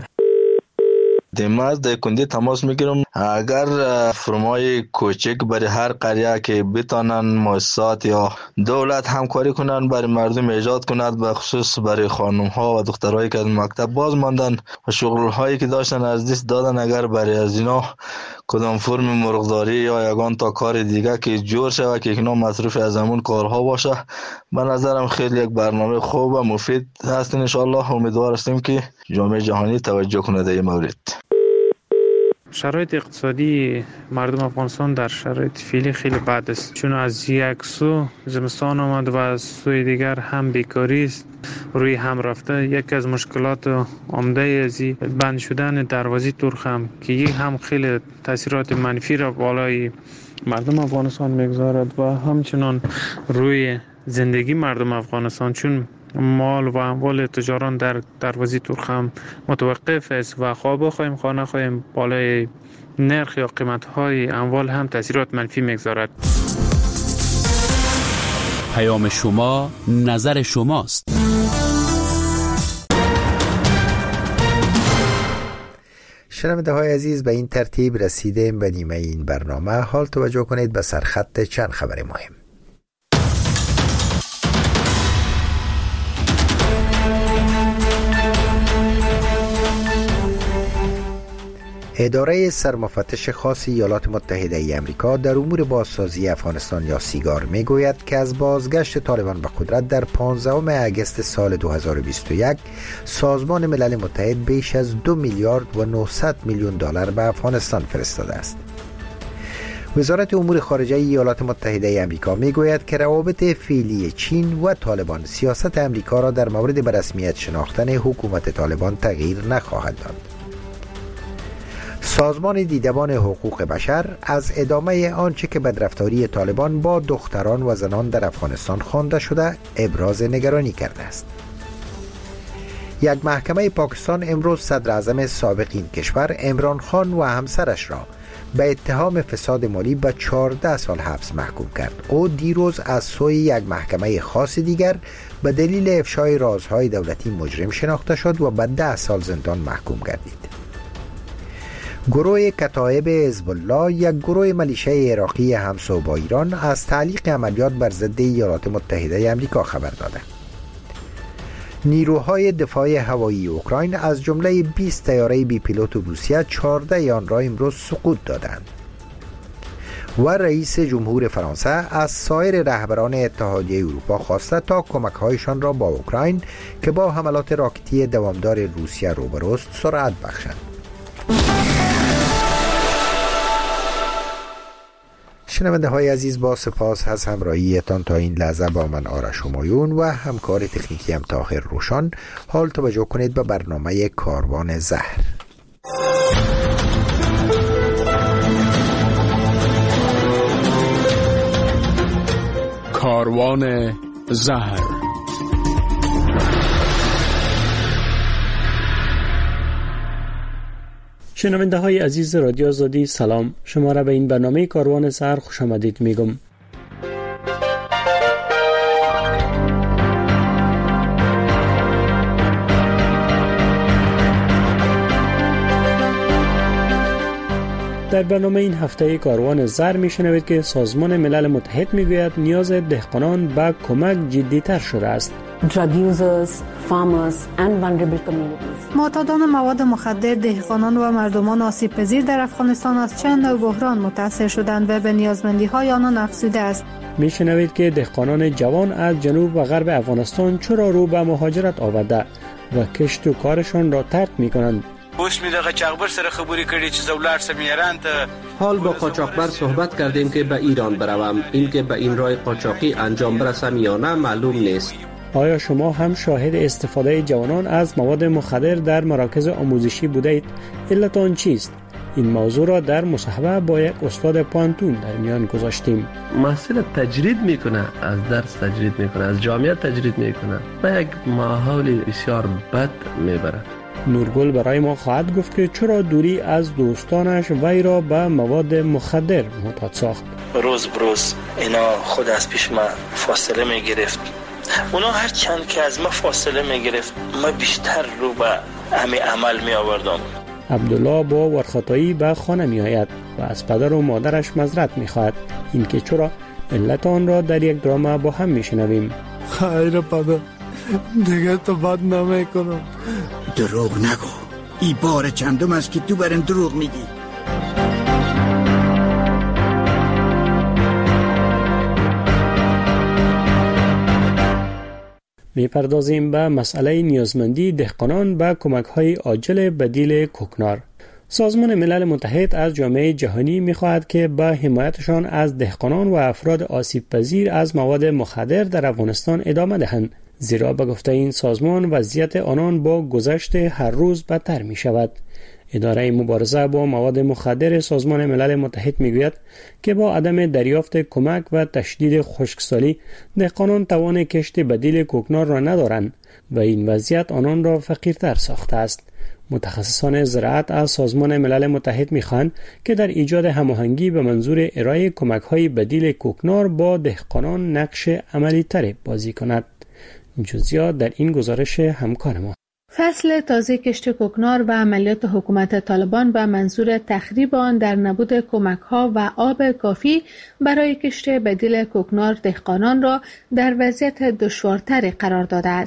دیماز در کندی تماس میگیرم اگر فرمای کوچک برای هر قریه که بتانن مؤسسات یا دولت همکاری کنن برای مردم ایجاد کند، به خصوص برای خانم ها و دخترایی که از مکتب باز ماندن و شغل هایی که داشتن از دست دادن، اگر برای از اینا کدام فرم مرغداری یا یگان تا کار دیگه که جور شود که اینا مصروف از همون کارها باشه، به نظرم خیلی یک برنامه خوب و مفید هست. ان شاء الله امیدوار هستیم که جامعه جهانی توجه کنه در این مورد. شرایط اقتصادی مردم افغانستان در شرایط فعلی خیلی بد است، چون از یک سو زمستان آمد و از سوی دیگر هم بیکاری است روی هم رفته. یکی از مشکلات عمده از بند شدن دروازه ترخم که یک هم خیلی تاثیرات منفی را بالای مردم افغانستان میگذارد و همچنان روی زندگی مردم افغانستان، چون مال و اموال تجاران در دروازه ترخم متوقف است و خواه بخواهیم خواه نخواهیم بالای نرخ یا قیمت‌های اموال هم تاثیرات منفی میگذارد. پیام شما، نظر شماست. شنونده های عزیز، به این ترتیب رسیدیم به نیمه این برنامه. حال توجه کنید به سرخط چند خبر مهم. اداره سرمفتش خاص ایالات متحده ای آمریکا در امور بازسازی افغانستان یا سیگار میگوید که از بازگشت طالبان به قدرت در 15 اگست سال 2021 سازمان ملل متحد بیش از 2 میلیارد و 900 میلیون دلار به افغانستان فرستاده است. وزارت امور خارجه ایالات متحده ای آمریکا میگوید که روابط فعلی چین و طالبان سیاست آمریکا را در مورد به رسمیت شناختن حکومت طالبان تغییر نخواهد داد. سازمان دیدبان حقوق بشر از ادامه آنچه که بدرفتاری طالبان با دختران و زنان در افغانستان خوانده شده ابراز نگرانی کرده است. یک محکمه پاکستان امروز صدر اعظم سابق این کشور عمران خان و همسرش را به اتهام فساد مالی به 14 سال حبس محکوم کرد. او دیروز از سوی یک محکمه خاص دیگر به دلیل افشای رازهای دولتی مجرم شناخته شد و به 10 سال زندان محکوم گردید. گروه کتایب حزب الله، یک گروه ملیشه عراقی همسو با ایران، از تعلیق عملیات بر ضد ایالات متحده آمریکا خبر داده. نیروهای دفاع هوایی اوکراین از جمله 20 طیاره بی پیلوت روسیه 14 آن را امروز سقوط دادند. و رئیس جمهور فرانسه از سایر رهبران اتحادیه اروپا خواسته تا کمک‌هایشان را با اوکراین که با حملات راکتی دوامدار روسیه روبروست سرعت بخشند. شنونده های عزیز، با سپاس از همراهیتان تا این لحظه با من آرش همایون و همکار تکنیکی هم طاهر روشان. حال توجه کنید به برنامه کاروان زهر. کاروان زهر. شنونده های عزیز رادیو آزادی، سلام. شما را به این برنامه کاروان زهر خوش آمدید میگم. در برنامه این هفته کاروان زهر میشنوید که سازمان ملل متحد میگوید نیاز دهقانان به کمک جدی‌تر شده است. Drug users, farmers and vulnerable communities. معتادان مواد مخدر، دهقانان و مردمان آسیب پذیر در افغانستان از چند نوع بحران متاثر شدند و به نیازمندی‌های آنان افزوده است. میشنوید که دهقانان جوان از جنوب و غرب افغانستان چرا رو به مهاجرت آورده و کشت و کارشان را ترک میکنند. اوس می دغه چاغبر سره خبرې کړې چې زولار سم ایران ته. حال با قاچاقبر صحبت کردیم که به ایران بروم. این که به این راه قاچاقی انجام برسم یا نه معلوم نیست. آیا شما هم شاهد استفاده جوانان از مواد مخدر در مراکز آموزشی بوده اید؟ علت آن چیست؟ این موضوع را در مصاحبه با یک استاد پانتون در میان گذاشتیم. محصل تجرید میکنه، از درس تجرید میکنه، از جامعه تجرید میکنه و یک ماحول بسیار بد میبره. نورگل برای ما خواهد گفت که چرا دوری از دوستانش وی را به مواد مخدر معتاد ساخت. روز بروز اینا خود از پیش ما فاصله میگرفت. اونا هر چند که از ما فاصله میگرفت ما بیشتر رو به همین عمل می آوردم. عبدالله با ورخطایی به خانه می آید و از پدر و مادرش معذرت می خواهد. این که چرا علت آن را در یک درام با هم می شنویم. خیر پدر، دیگه تو بد نمی کنم. دروغ نگو، ای بار چندم است که تو برم دروغ میگی. میپردازیم به مسئله نیازمندی دهقانان به کمک‌های عاجل بدیل کوکنار. سازمان ملل متحد از جامعه جهانی می‌خواهد که به حمایتشان از دهقانان و افراد آسیب پذیر از مواد مخدر در افغانستان ادامه دهند، زیرا به گفته این سازمان وضعیت آنان با گذشت هر روز بدتر می‌شود. اداره مبارزه با مواد مخدر سازمان ملل متحد میگوید که با عدم دریافت کمک و تشدید خشکسالی دهقانان توان کشت بدیل کوکنار را ندارند و این وضعیت آنان را فقیرتر ساخته است. متخصصان زراعت از سازمان ملل متحد میخواهند که در ایجاد هماهنگی به منظور ارائه کمک‌های بدیل کوکنار با دهقانان نقش عملی‌تری بازی کند. جزئیات در این گزارش همکار ما. فصل تازه کشت کوکنار و عملیات حکومت طالبان به منظور تخریب آن در نبود کمک‌ها و آب کافی برای کشت بدیل کوکنار دهقانان را در وضعیت دشوارتری قرار داده است.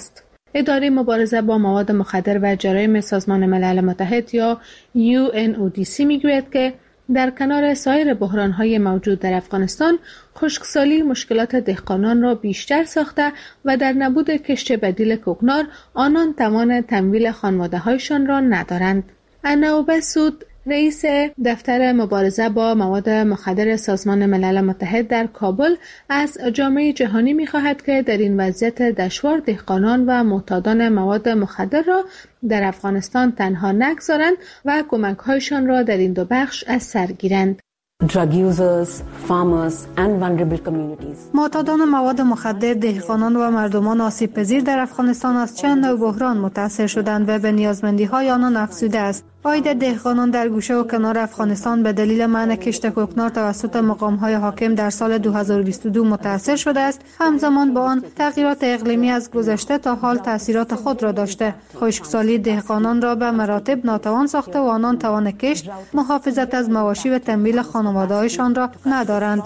اداره مبارزه با مواد مخدر و جرایم سازمان ملل متحد یا UNODC میگوید که در کنار سایر بحران‌های موجود در افغانستان، خشکسالی مشکلات دهقانان را بیشتر ساخته و در نبود کشت بدیل کوکنار آنان توان تمویل خانواده‌هایشان را ندارند. اناوبه سود، رئیس دفتر مبارزه با مواد مخدر سازمان ملل متحد در کابل، از جامعه جهانی می‌خواهد که در این وضعیت دشوار دهقانان و معتادان مواد مخدر را در افغانستان تنها نگذارند و کمک‌هایشان را در این دو بخش از سر گیرند. Drug users, farmers and vulnerable communities. معتادان مواد مخدر، دهقانان و مردمان آسیب پذیر در افغانستان از چند نوع بحران متاثر شدند و به نیازمندی‌های آنان افزوده است. عاید دهقانان در گوشه و کنار افغانستان به دلیل منع کشت کوکنار توسط مقام‌های حاکم در سال 2022 متاثر شده است. همزمان با آن تغییرات اقلیمی از گذشته تا حال تأثیرات خود را داشته. خشکسالی دهقانان را به مراتب ناتوان ساخته و آنان توان کشت، محافظت از مواشی و تمویل خانواده‌هایشان را ندارند.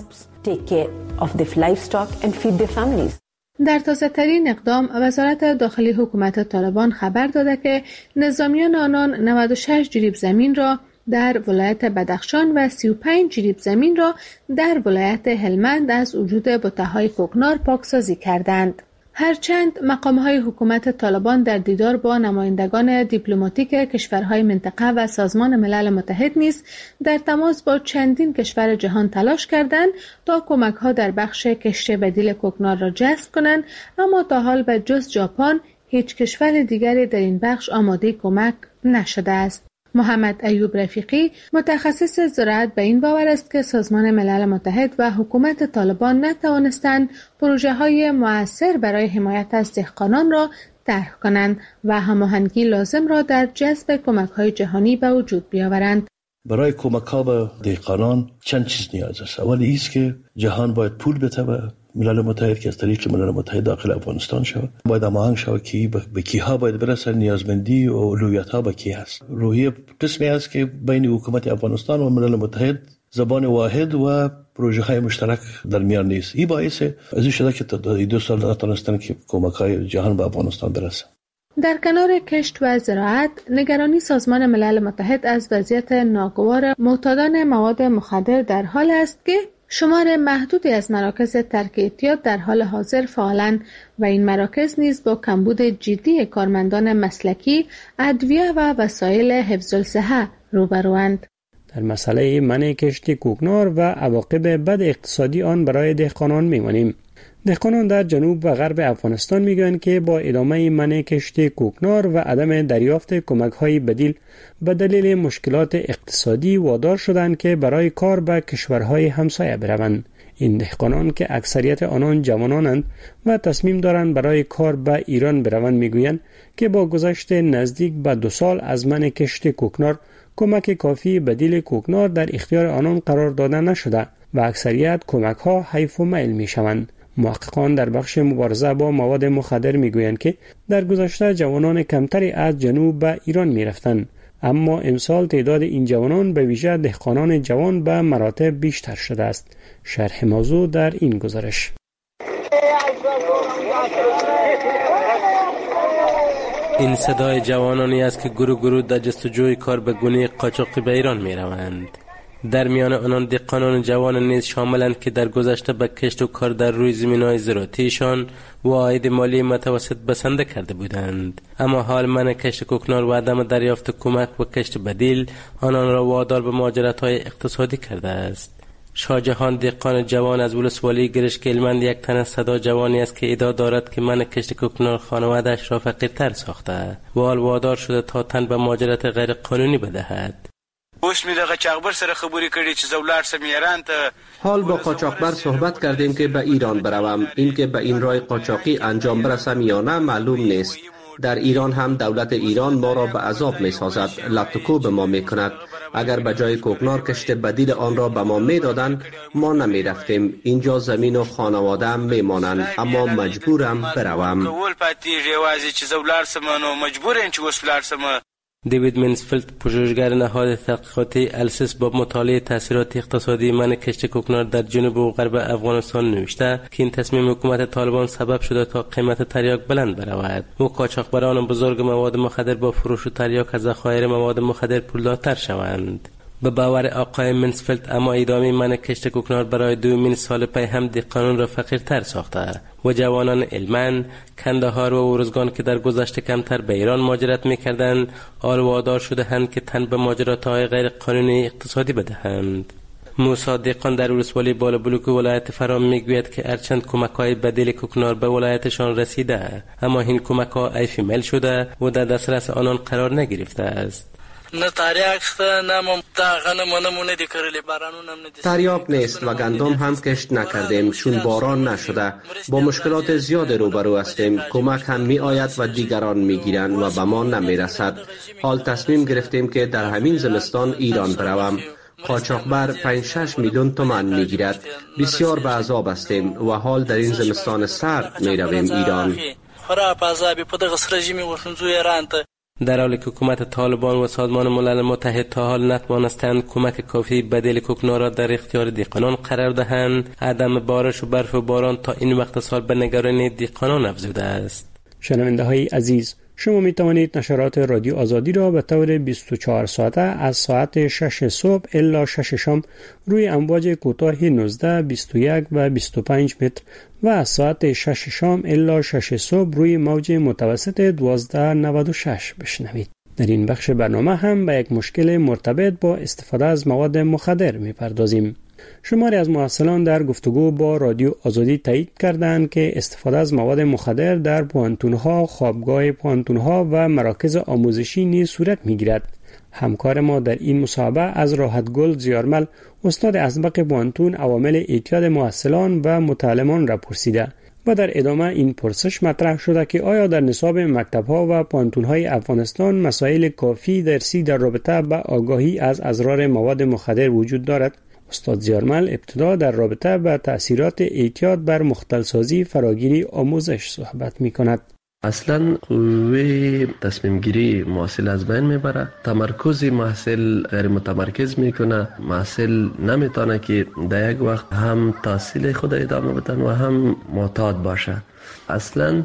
در تازه ترین اقدام، وزارت داخلی حکومت طالبان خبر داده که نظامیان آنان 96 جریب زمین را در ولایت بدخشان و 35 جریب زمین را در ولایت هلمند از وجود بته‌های کوکنار پاکسازی کردند. هرچند مقام‌های حکومت طالبان در دیدار با نمایندگان دیپلماتیک کشورهای منطقه و سازمان ملل متحد نیز در تماس با چندین کشور جهان تلاش کردند تا کمک‌ها در بخش کشت بدیل کوکنار را جذب کنند، اما تا حال به جز ژاپن هیچ کشور دیگری در این بخش آماده کمک نشده است. محمد ایوب رفیقی، متخصص زراعت، به این باور است که سازمان ملل متحد و حکومت طالبان نتوانستند پروژه‌های مؤثر برای حمایت از دهقانان را طرح کنند و هماهنگی لازم را در جذب کمک‌های جهانی به وجود بیاورند. برای کمک‌ها به دهقانان چند چیز نیاز است. اولی است که جهان باید پول بده به ملل متحد که از طریق ملل متحد داخل افغانستان شود. باید هماهنگ شود که به کیها باید برسه، نیازمندی و اولویت‌ها به کی هست. روحیه قسمی است که بین حکومت افغانستان و ملل متحد زبان واحد و پروژه‌های مشترک در میان نیست. این باعث از این شده که تا 2 سال نتونستن که کمک‌های جهان به افغانستان برسه. در کنار کشت و زراعت، نگرانی سازمان ملل متحد از وضعیت ناگوار معتادان مواد مخدر در حال است که شمار محدودی از مراکز ترک اعتیاد در حال حاضر فعالند و این مراکز نیز با کمبود جدی کارمندان مسلکی، ادویه و وسایل حفظ الصحه روبروند. در مسئله منع کشت کوکنار و عواقب بد اقتصادی آن برای دهقانان می‌مانیم. دهقانان در جنوب و غرب افغانستان میگویند که با ادامه منع کشت کوکنار و عدم دریافت کمک‌های بدیل به دلیل مشکلات اقتصادی وادار شدند که برای کار به کشورهای همسایه بروند. این دهقانان که اکثریت آنان جوانانند و تصمیم دارند برای کار به ایران بروند میگویند که با گذشت نزدیک به 2 سال از منع کشت کوکنار کمک کافی بدیل کوکنار در اختیار آنان قرار داده نشده و اکثریت کمک‌ها حیف و میل میشوند. محققان در بخش مبارزه با مواد مخدر میگویند که در گذشته جوانان کمتری از جنوب به ایران میرفتند، اما امسال تعداد این جوانان به ویژه دهقانان جوان به مراتب بیشتر شده است. شرح موضوع در این گزارش. این صدای جوانانی است که گروه در جستجوی کار به گونه قاچاقی به ایران می روند. در میان آنان دهقانان جوان نیز شاملند که در گذشته به کشت و کار در روی زمین‌های زراعتیشان و عاید مالی متوسط بسنده کرده بودند، اما حال منع کشت کوکنار و عدم دریافت کمک و کشت بدیل آنان را وادار به مهاجرت‌های اقتصادی کرده است. شاهجهان دهقان جوان از ولسوالی گرشک هلمند یک تن از صدا جوانی است که ادعا دارد که منع کشت کوکنار خانواده‌اش را فقیرتر ساخته و حال وادار شده تا تن به مهاجرت غیر قانونی بدهد. اوس می دغه چاغبر سره خبرې کړې چې زولار سم ایران ته. حال با قاچاقبر صحبت کردیم که به ایران بروم. این که به این راه قاچاقی انجام برسم یا نه معلوم نیست. در ایران هم دولت ایران ما را به عذاب می سازد، لطکو به ما می کند. اگر به جای کوکنار کشت بدیل آن را به ما می دادند ما نمی رفتیم. اینجا زمین و خانواده هم می مانند، اما مجبورم بروم. کول پاتې ریوازي چې زولار سم نو مجبورم چې وسلار سم. دیوید منسفیلد، پژوهشگر نهاد تحقیقاتی السیس، با مطالعه تاثیرات اقتصادی منع کشت کوکنار در جنوب و غرب افغانستان نوشته که این تصمیم حکومت طالبان سبب شده تا قیمت تریاک بلند برود و قاچاقبران بزرگ مواد مخدر با فروش تریاک از ذخایر مواد مخدر پولدارتر شوند. به باور آقای منسفیلد، اما ادامه منع کشت کوکنار برای دومین سال پی هم قانون را فقیرتر ساخته و جوانان علماً، کندهار و اورزگان که در گذشته کمتر به ایران مهاجرت می‌کردند، حال وادار شده‌اند که تن به مهاجرت‌های غیر قانونی اقتصادی بدهند. موسی دهقان در ولسوالی بالابلوک ولایت فرام میگوید که هرچند کمک‌های بدیل کوکنار به ولایتشان رسیده، اما این کمک‌ها ایفیمل شده و در دسترس آنان قرار نگرفته است. نه تریاک شته، نه غنمونه دی کرلی، بارانونه هم ندی. تریاک نیست و گندم هم کشت نکردیم چون باران نشده. با مشکلات زیاد روبرو هستیم. کمک هم می آید و دیگران می گیرند و به ما نمی رسد. حال تصمیم گرفتیم که در همین زمستان ایران بروم. قاچاقبر 5-6 میلیون تومان می گیرد. بسیار به عذاب هستیم و حال در این زمستان سرد می رویم ایران. در حالی که حکومت طالبان و سازمان ملل متحد تا حال نتوانستند کمک کافی بدیل کوکنار را در اختیار دهقانان قرار دهند، عدم بارش و برف و باران تا این وقت سال به نگرانی دهقانان افزوده است. شنونده های عزیز، شما می توانید نشرات رادیو آزادی را به طور 24 ساعته از ساعت 6 صبح الی 6 شام روی امواج کوتاه 19، 21 و 25 متر و از ساعت 6 شام الی 6 صبح روی موج متوسط 1296 بشنوید. در این بخش برنامه هم به یک مشکل مرتبط با استفاده از مواد مخدر می پردازیم. شماری از مراسلان در گفتگو با رادیو آزادی تایید کردند که استفاده از مواد مخدر در پوانتون‌ها، خوابگاه پوانتون‌ها و مراکز آموزشی نیز صورت می‌گیرد. همکار ما در این مصاحبه از راحتگل زیارمل، استاد اسبق پوانتون، عوامل اعتیاد محصلان و متعلمان را پرسیده و در ادامه این پرسش مطرح شده که آیا در نصاب مکتب‌ها و پوانتون‌های افغانستان مسائل کافی درسی در رابطه با آگاهی از اضرار مواد مخدر وجود دارد؟ استاد زیارمل ابتدا در رابطه با تأثیرات اعتیاد بر مختلسازی فراگیری آموزش صحبت می کند. اصلا قوه تصمیم گیری محصل از بین میبره، تمرکز محصل غیر متمرکز میکنه، محصل نمیتونه که در یک وقت هم تحصیل خود ادامه بدن و هم معتاد باشه. اصلا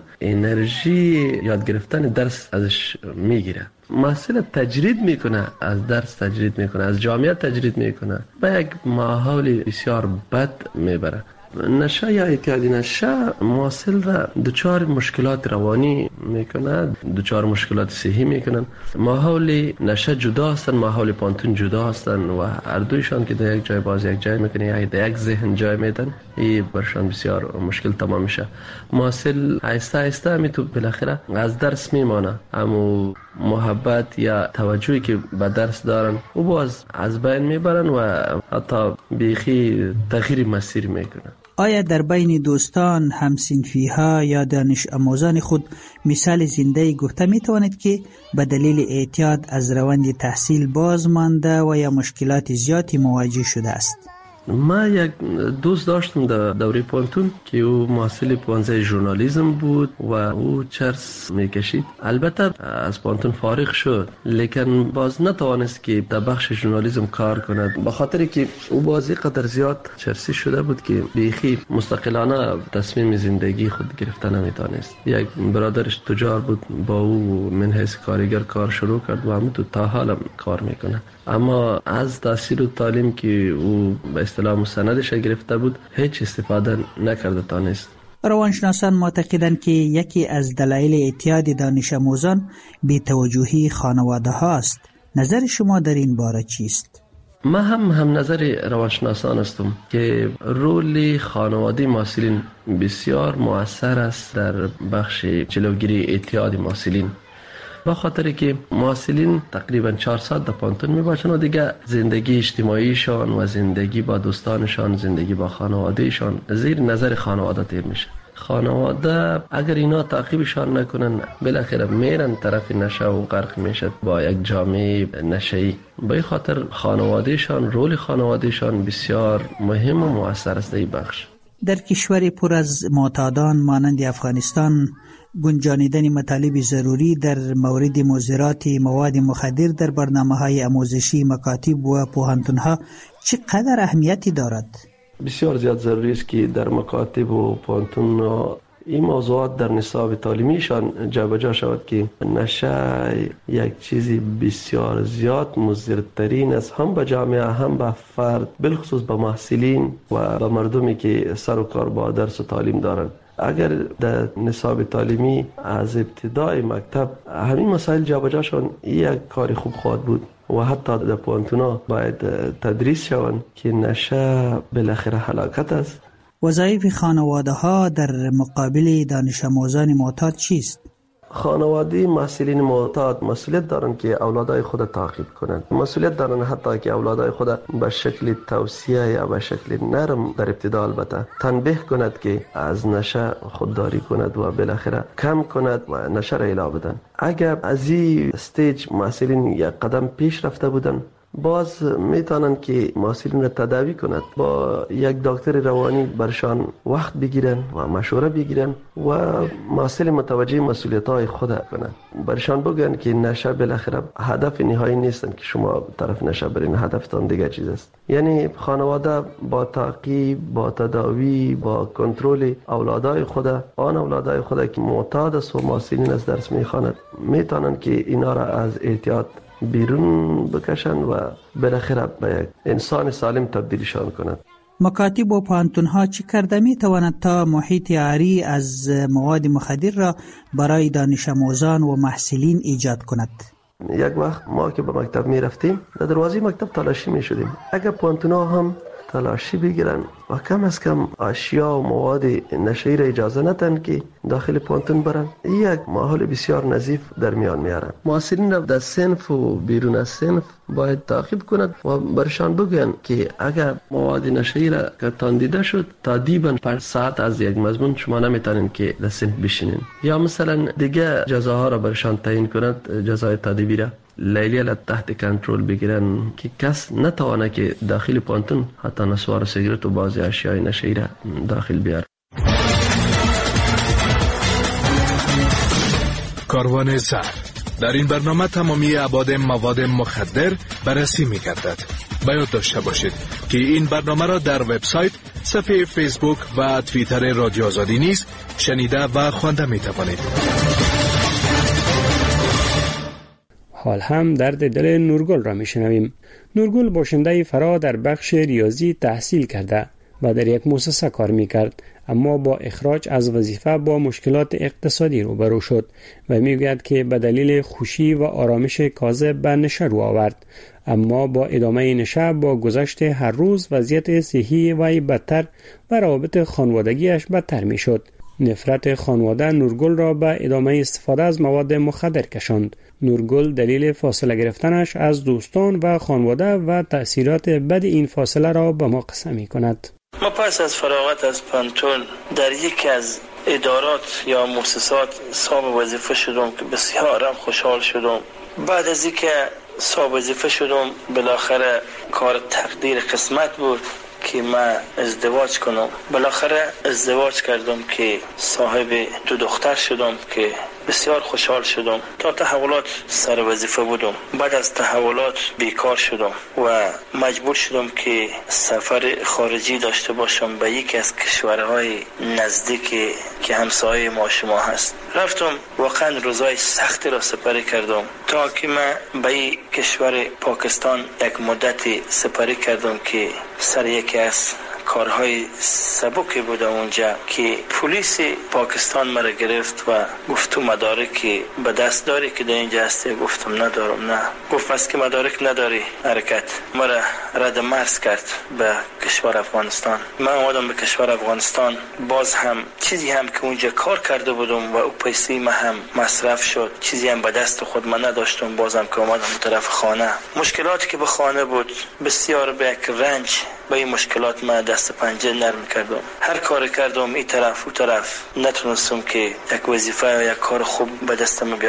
انرژی یاد گرفتن درس ازش میگیره. محصل تجرید میکنه، از درس تجرید میکنه، از جامعه تجرید میکنه، به یک ماحول بسیار بد میبره. نشه یا اعتیاد نشه محصل را دچار مشکلات روانی میکنه، دچار مشکلات صحی میکنن. ماحول نشه جدا هستن، ماحول پانتون جدا هستن و هر دویشان که در یک جای باز یک جای میکنه یا در یک ذهن جای میدن، این برشان بسیار مشکل تمام میشه. محصل آهسته آهسته میتو بالاخره از درس میمانه، اما محبت یا توجهی که به درس دارن و باز از بین میبرن و حتی بیخی تغییر مسیر میکنن. آیا در بین دوستان، همسنفی ها یا دانش آموزان خود مثال زنده گفته می توانید که به دلیل اعتیاد از روند تحصیل باز مانده و یا مشکلات زیادی مواجه شده است؟ ما یک دوست داشتم در دوره پانتون که او محصل پانزه ژورنالیسم بود و او چرس میکشید. البته از پانتون فارغ شد، لیکن باز نتوانست که در بخش ژورنالیسم کار کند، به خاطر که او بازی قدر زیاد چرسی شده بود که بیخی مستقلانه تصمیم زندگی خود گرفته نمیتونست. یک برادرش تجار بود، با او من حیث کارگر کار شروع کرد و همون تا حالا کار میکنه. اما از تحصیل و تعلیم که او به اصطلاح مستندش گرفته بود هیچ استفاده نکرده تانست. روانشناسان معتقدند که یکی از دلایل اعتیاد دانش آموزان بی‌توجهی خانواده هاست. نظر شما در این باره چیست؟ ما هم نظر روانشناسان هستم که رول خانواده محصلین بسیار مؤثر است در بخش جلوگیری اعتیاد محصلین. با خاطر که محصلین تقریبا 4 ساعت در پانتون می باشن و دیگه زندگی اجتماعیشان و زندگی با دوستانشان، زندگی با خانوادهشان زیر نظر خانواده تیر میشه. خانواده اگر اینا تعقیبشان نکنن بالاخره میرن طرف نشه و غرق میشه با یک جامعه نشه‌ای. به این خاطر خانوادهشان، رول خانوادهشان بسیار مهم و مؤثر است. این بخش در کشوری پر از معتادان مانند افغانستان گنجانیدن مطالب ضروری در مورد مضرات مواد مخدر در برنامه‌های آموزشی مکاتب و پوهنتون‌ها چقدر اهمیتی دارد؟ بسیار زیاد ضروری است که در مکاتب و پوهنتون‌ها این موضوعات در نصاب تعلیمیشان جابجا شود که نشه یک چیزی بسیار زیاد مضرترین است، هم به جامعه هم به فرد، بالخصوص به محصلین و به مردمی که سر و کار با درس و تعلیم دارند. اگر در نصاب تعلیمی از ابتدای مکتب همین مسائل جابجا شوند، یک کار خوب خواهد بود و حتی در پوهنتون‌ها باید تدریس شوند که نشه بالاخره هلاکت است. وظایف خانواده ها در مقابل دانش آموزان معتاد چیست؟ خانواده محصلین معتاد مسئولیت دارند که اولادای خود تعقیب کنند. مسئولیت دارند حتی که اولادای خود به شکل توصیه یا به شکل نرم در ابتدا البته تنبیه کند که از نشه خودداری کند و بالاخره کم کند و نشه را اله بدن. اگر از این استیج محصلین یک قدم پیش رفته بودند، باز میتونن که محصلین را تداوی کند، با یک دکتر روانی برشان وقت بگیرن و مشوره بگیرن و محصل متوجه مسئولیت‌های خود کنند. برشان بگن که نشه بالاخره هدف نهایی نیستن که شما طرف نشه برین، هدفتان دیگه چیز است. یعنی خانواده با تعقیب، با تداوی، با کنترل اولادای خود، آن اولادای خود که معتاد است و محصلین از درس میخواند، میتونن که اینا را از اعتیاد بیرون بکشن و بالاخره به یک انسان سالم تبدیلشان کنند. مکاتب و پوهنتون‌ها چه کرده می‌تواند تا محیط عاری از مواد مخدر را برای دانش آموزان و محصلین ایجاد کند؟ یک وقت ما که به مکتب می رفتیم، در دروازه مکتب تلاشی می شدیم. اگر پوهنتون‌ها هم تلاشی بگیرن و کم از کم اشیا و مواد نشه‌ای را اجازه ندن که داخل پوهنتون برن، یک ماحول بسیار نظیف در میان میارن. محصلین را در صنف و بیرون از صنف باید تعقیب کند و برشان بگن که اگر مواد نشه‌ای را که تاندیده شد تادیباً پر ساعت از یک مضمون شما نمیتونین که در صنف بشینین، یا مثلا دیگه جزاها را برشان تعیین کند، جزای تادیبی را لیلی را تحت کنترل بگیرن که کس نتوانه که داخل پوهنتون حتی نسوار سیگرت و بعضی اشیای نشه‌ای را داخل بیاره. کاروان زر در این برنامه تمامی ابعاد مواد مخدر بررسی می‌گردد. باید داشته باشید که این برنامه را در وبسایت، صفحه فیسبوک و توییتر رادیو آزادی نیز شنیده و خوانده می‌توانید. حال هم درد دل نورگل را میشنویم. نورگل باشنده فرا در بخش ریاضی تحصیل کرده و در یک مؤسسه کار میکرد، اما با اخراج از وظیفه با مشکلات اقتصادی روبرو شد و میگوید که به دلیل خوشی و آرامش کاذب به نشه رو آورد، اما با ادامه نشه با گذشت هر روز وضعیت صحی وی بدتر و روابط خانوادگیش بدتر میشد. نفرت خانواده نورگل را به ادامه استفاده از مواد مخدر کشاند. نورگل دلیل فاصله گرفتنش از دوستان و خانواده و تأثیرات بد این فاصله را به ما قصه می کند. ما پس از فراغت از پانتون در یکی از ادارات یا مؤسسات صاحب وظیفه شدم که بسیارم خوشحال شدم. بعد از اینکه صاحب وظیفه شدم بالاخره کار تقدیر قسمت بود که من ازدواج کنم. بالاخره ازدواج کردم که صاحب 2 دختر شدم که بسیار خوشحال شدم. تا تحولات سر وظیفه بودم. بعد از تحولات بیکار شدم و مجبور شدم که سفر خارجی داشته باشم به یکی از کشورهای نزدیک که همسایه ما شما هست. رفتم، واقعا روزای سختی را سپری کردم تا که من به کشور پاکستان یک مدتی سپری کردم که سر یکی از کارهای سبکی بود اونجا که پلیس پاکستان مرا گرفت و گفت تو مدارک به دست داری که در اینجا هستی؟ گفتم ندارم. نه. گفت بس که مدارک نداری حرکت. مرا رد مرز کرد به کشور افغانستان. من اومدم به کشور افغانستان، باز هم چیزی هم که اونجا کار کرده بودم و او پیسه من هم مصرف شد، چیزی هم به دست خود من نداشتم. بازم که اومدم طرف خانه، مشکلاتی که به خانه بود بسیار به یک رنج با این مشکلات من دست پنجه نرم کردم. هر کار کردم این طرف و طرف، نتونستم که یک وظیفه یا یک کار خوب به دستم بیایم.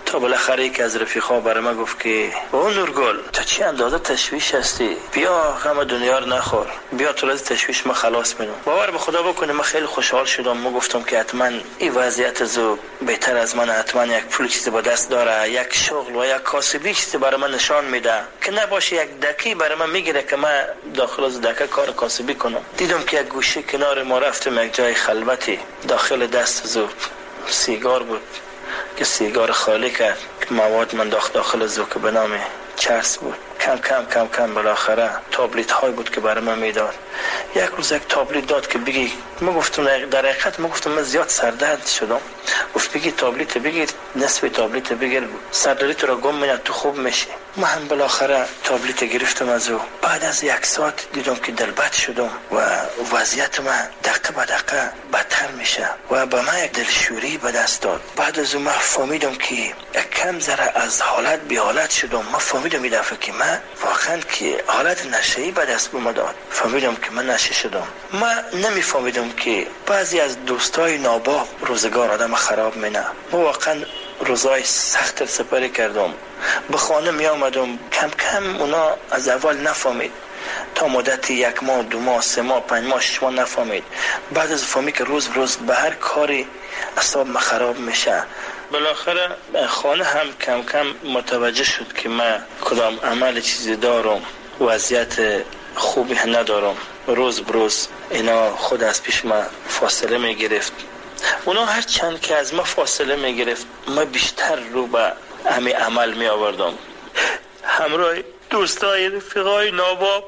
تا بالاخره یکی از رفیقا برای من گفت که او نورگل تا چی اندازه تشویش هستی، بیا غم دنیا رو نخور، بیا تو از تشویش ما خلاص میدم. باور به خدا بکنه من خیلی خوشحال شدم. ما گفتم که حتما این وضعیت زو بهتر از من، حتما یک پول چیزی با دست داره، یک شغل و یک کاسبی چیزی برای من نشان میده که نباشه یک دکی برای من میگیره که من داخل از دکه کار کاسبی کنم. دیدم که یک گوشه کنار ما رفتم یک جای خلوتی، داخل دست زو سیگار بود که سیگار خالی کرد که مواد من داخل زو که به نام چرس بود. کم بالاخره تابلیت های بود که برای من میداد. یک روز یک تابلیت داد که بگی، ما گفتم در حقیقت من زیاد سردرد شدم. گفت بگی تابلیت بگیر، نصف تابلیت بگیر، سردردی تو را گم میاد تو خوب میشی. من بالاخره تابلیت گرفتم از او. بعد از یک ساعت دیدم که دلبد شدم و وضعیت من دقیقه به دقیقه بدتر میشه و به من یک دلشوری به دست داد. بعد از اون من فهمیدم که یک کم ذره از حالت بی حالت شدم. من فهمیدم این دفعه که من واقعا که حالت نشه‌ای به دست اومد. فهمیدم که من نشه شدم. من نمیفهمیدم که بعضی از دوستای ناباب روزگار آدم خراب مینه. من واقعا روزای سخت سپری کردم. به خانه می آمدم، کم اونا از اول نفهمید، تا مدت 1 ماه 2 ماه 3 ماه 5 ماه 6 ماه نفهمید. بعد از فهمید که روز به هر کاری اعصاب من خراب میشه. بالاخره خانه هم کم متوجه شد که من کدام عمل چیزی دارم، وضعیت خوبی ندارم. روز بروز اینا خود از پیش من فاصله می گرفت. اونا هر چند که از ما فاصله می گرفت، من بیشتر رو به همین عمل می آوردم. همراه دوستای رفیقای ناباب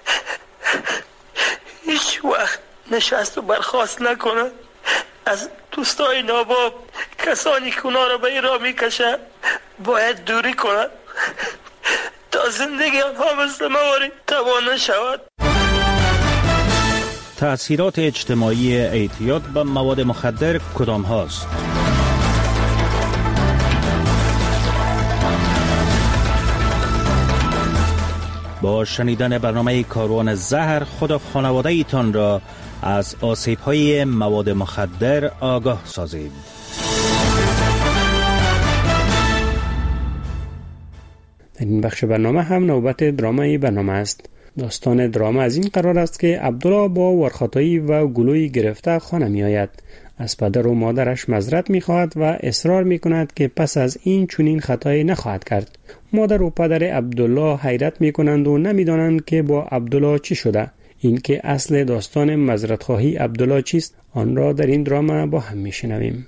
هیچ وقت نشست و برخاست نکنن. از دوستای ناباب، کسانی که اونا رو به این راه می کشن، باید دوری کنن تا زندگی آنها مثل مواری تباه نشود. تأثیرات اجتماعی اعتیاد به مواد مخدر کدام هاست؟ با شنیدن برنامه کاروان زهر خود و خانواده ایتان را از آسیب‌های مواد مخدر آگاه سازید. در این بخش برنامه هم نوبت درامای برنامه است. داستان دراما از این قرار است که عبدالله با ورخاتایی و گلوی گرفته خانه می آید. از پدر و مادرش معذرت می خواهد و اصرار می کند که پس از این چنین خطایی نخواهد کرد. مادر و پدر عبدالله حیرت می کنند و نمی دانند که با عبدالله چی شده. این که اصل داستان معذرت خواهی عبدالله چیست، آن را در این دراما با هم می شنویم.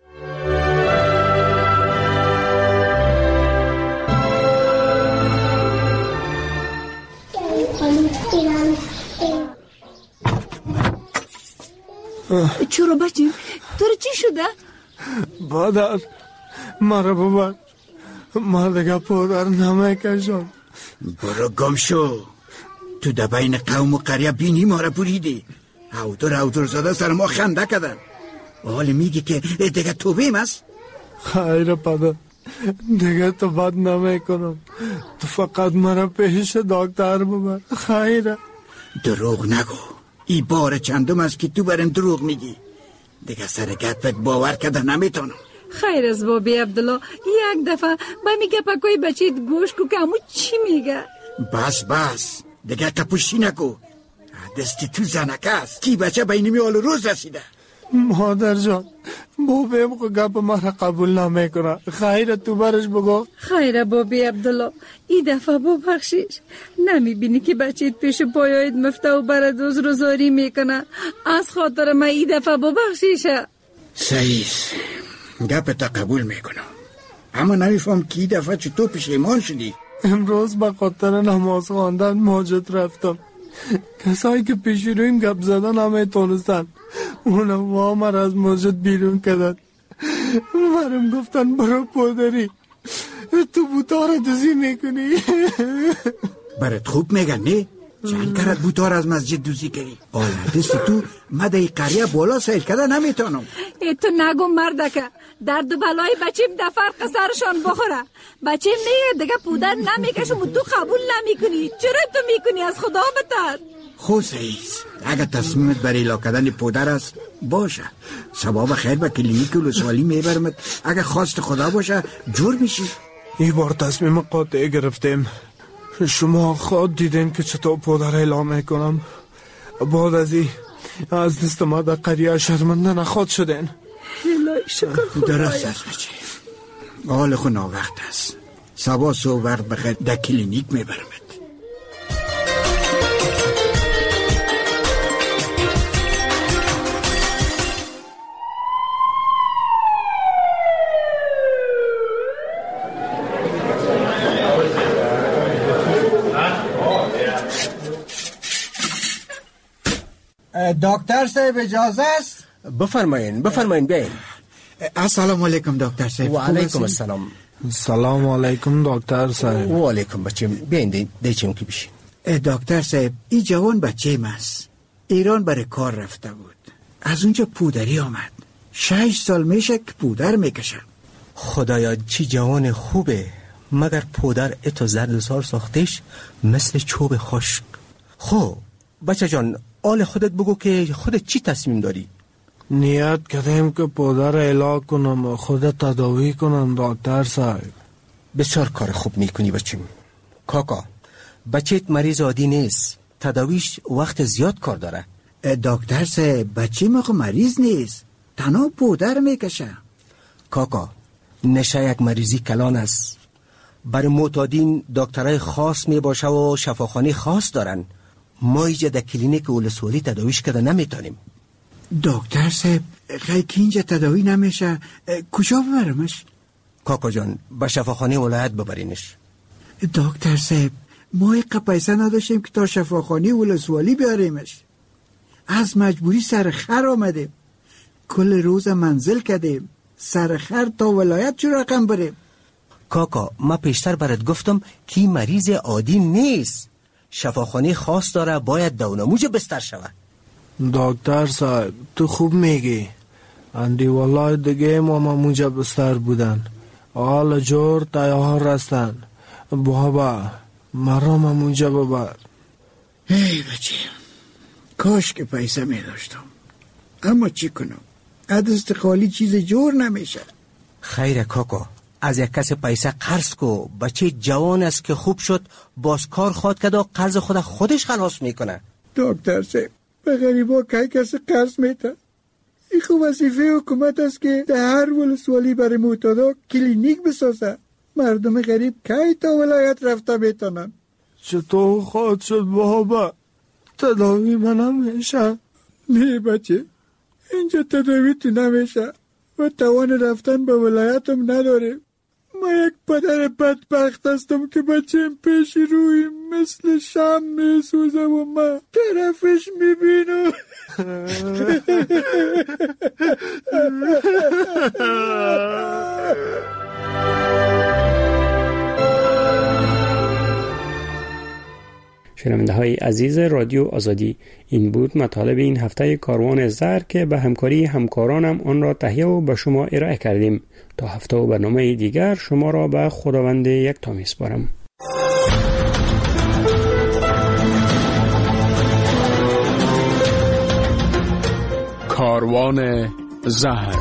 چرا بچه؟ تو چی شده؟ مادر مرا ببر، ما دیگه پدر نمیکشم. برو گم شو. تو در بین قوم و قریه بینی ما را بریدی. هودر زاده سر ما خنده کردن. حال میگی که دیگه توبیم است؟ خیر پدر، دیگه تو بد نمیکنم. تو فقط مرا پیش دکتر ببر. خیره. دروغ نگو. ای بار چندم است که تو برم دروغ میگی. دیگه سر گپت باور کرده نمیتونم. خیر از بابی عبدالله، یک دفعه با میگه پاکوی بچیت گوش کو که همون چی میگه. بس دیگه کپوشی نکو. دستی تو زنکه است. کی بچه بینی حال روز رسیده. مادر جان، بابیم خو گپ مرا قبول نمیکنه. خیره تو برش بگو. خیره بابی عبدالله، ای دفعه ببخشیش. نمیبینی که بچیت پیش پایایت مفته و برد روزاری میکنه. از خاطر من ای دفعه ببخشیشه. صحیح، گپ تا قبول میکنم، اما نمیفهم که ای دفعه چطور پشیمان شدی. امروز به خاطر نماز خواندن مسجد رفتم. کسایی که پیش رویم گپ زدن نمیتونستن. اونا وامر از مسجد بیرون کردن. برم گفتن برو پدری، تو بوتا را دوزی میکنی. برات خوب میگن نه؟ چند کرد بوتا را از مسجد دوزی کردی؟ آلا دستی تو مده قریه بالا سیل کرده نمیتونم. تو نگو مردکه، درد و بلای بچیم در فرق سرشان بخوره. بچیم میگه دیگه پودر نمیکشم و تو قبول نمیکنی. چرا تو میکنی؟ از خدا بتر. خوب سعیز، اگر تصمیمت برای لا کردن پودر است باشه ثواب خیر به کلینیک ولسوالی میبرمت. اگه خواست خدا باشه جور میشی. این بار تصمیم قاطع گرفتیم. شما خود دیدین که چطور پدر اعلام میکنم. بعد از این از دست ما در قریه شرمنده نخواد شدین. الهی شکر خدا. درست است بچه. حال خود ناوقت است. سبا سو وقت بخیر در کلینیک میبرمت. دکتر صاحب اجازه است؟ بفرمایین بیاین. السلام علیکم دکتر صاحب. و علیکم السلام. سلام علیکم دکتر صاحب. و علیکم بچه. بیاین دیچیم که بشین. دکتر صاحب این جوان بچه است. ایران برای کار رفته بود. از اونجا پودری آمد. 6 سال میشه که پودر میکشه. خدایا چی جوان خوبه. مگر پودر اتو زردسار ساختش مثل چوب خشک. خب بچه جان آل خودت بگو که خودت چی تصمیم داری؟ نیت کردیم که پدر علاج کنم و خودت تداوی کنم دکتر صاحب. بسیار کار خوب میکنی بچیم. کاکا بچهت مریض عادی نیست. تداویش وقت زیاد کار داره. دکتر صاحب بچه ما مریض نیست. تنها پودر میکشه. کاکا نشه یک مریضی کلان است. برای معتادین دکترای خاص میباشه و شفاخانه خاص دارن. ما اینجا در کلینیک ولسوالی تداویش کرده نمیتونیم. دکتر صاحب خیلی اینجا تداوی نمیشه کجا ببرمش؟ کاکا جان به شفاخانه ولایت ببرینش. دکتر صاحب ما یک پیسه نداشتیم که تا شفاخانه ولسوالی بیاریمش. از مجبوری سرخر آمدیم. کل روز منزل کردیم. سرخر تا ولایت چه رقم بریم؟ کاکا ما پیشتر برات گفتم که مریض عادی نیست. شفاخانه خاص داره باید دونموج بستر شود. دکتر صاحب تو خوب میگی. اندی والله دیگه ما موجب بستر بودن. حال جور تیار هستن. بابا مرا موجب ببر. ای بچه کاش که پیسه می داشتم اما چی کنم دست خالی چیز جور نمیشه. خیره کاکا از یک کس پیسه قرض کو. بچه جوان است که خوب شد باز کار خواد کرد و قرض خودش خلاص میکنه. دکتر صاحب به غریبا که کسی قرض میده. این خوب وظیفه حکومت است که در هر ولسوالی برای معتادا کلینیک بسازه. مردم غریب که تا ولایت رفته میتونن. چطور خواهد شد بابا؟ تداوی من نمیشه. نه بچه اینجا تداوی تو نمیشه و توان رفتن به ولایتم نداره. ما یک پدر بدبخت هستم که بچه‌م پیش روی مثل شم میسوزه و من طرفش میبینم. شنونده های عزیز رادیو آزادی، این بود مطالب این هفته کاروان زهر که به همکاری همکارانم آن را تهیه و به شما ارائه کردیم. تا هفته و برنامه دیگر شما را به خداوند یکتا میسپارم. کاروان زهر.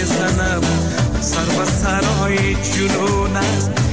میزنم، سر به سرای جنون است،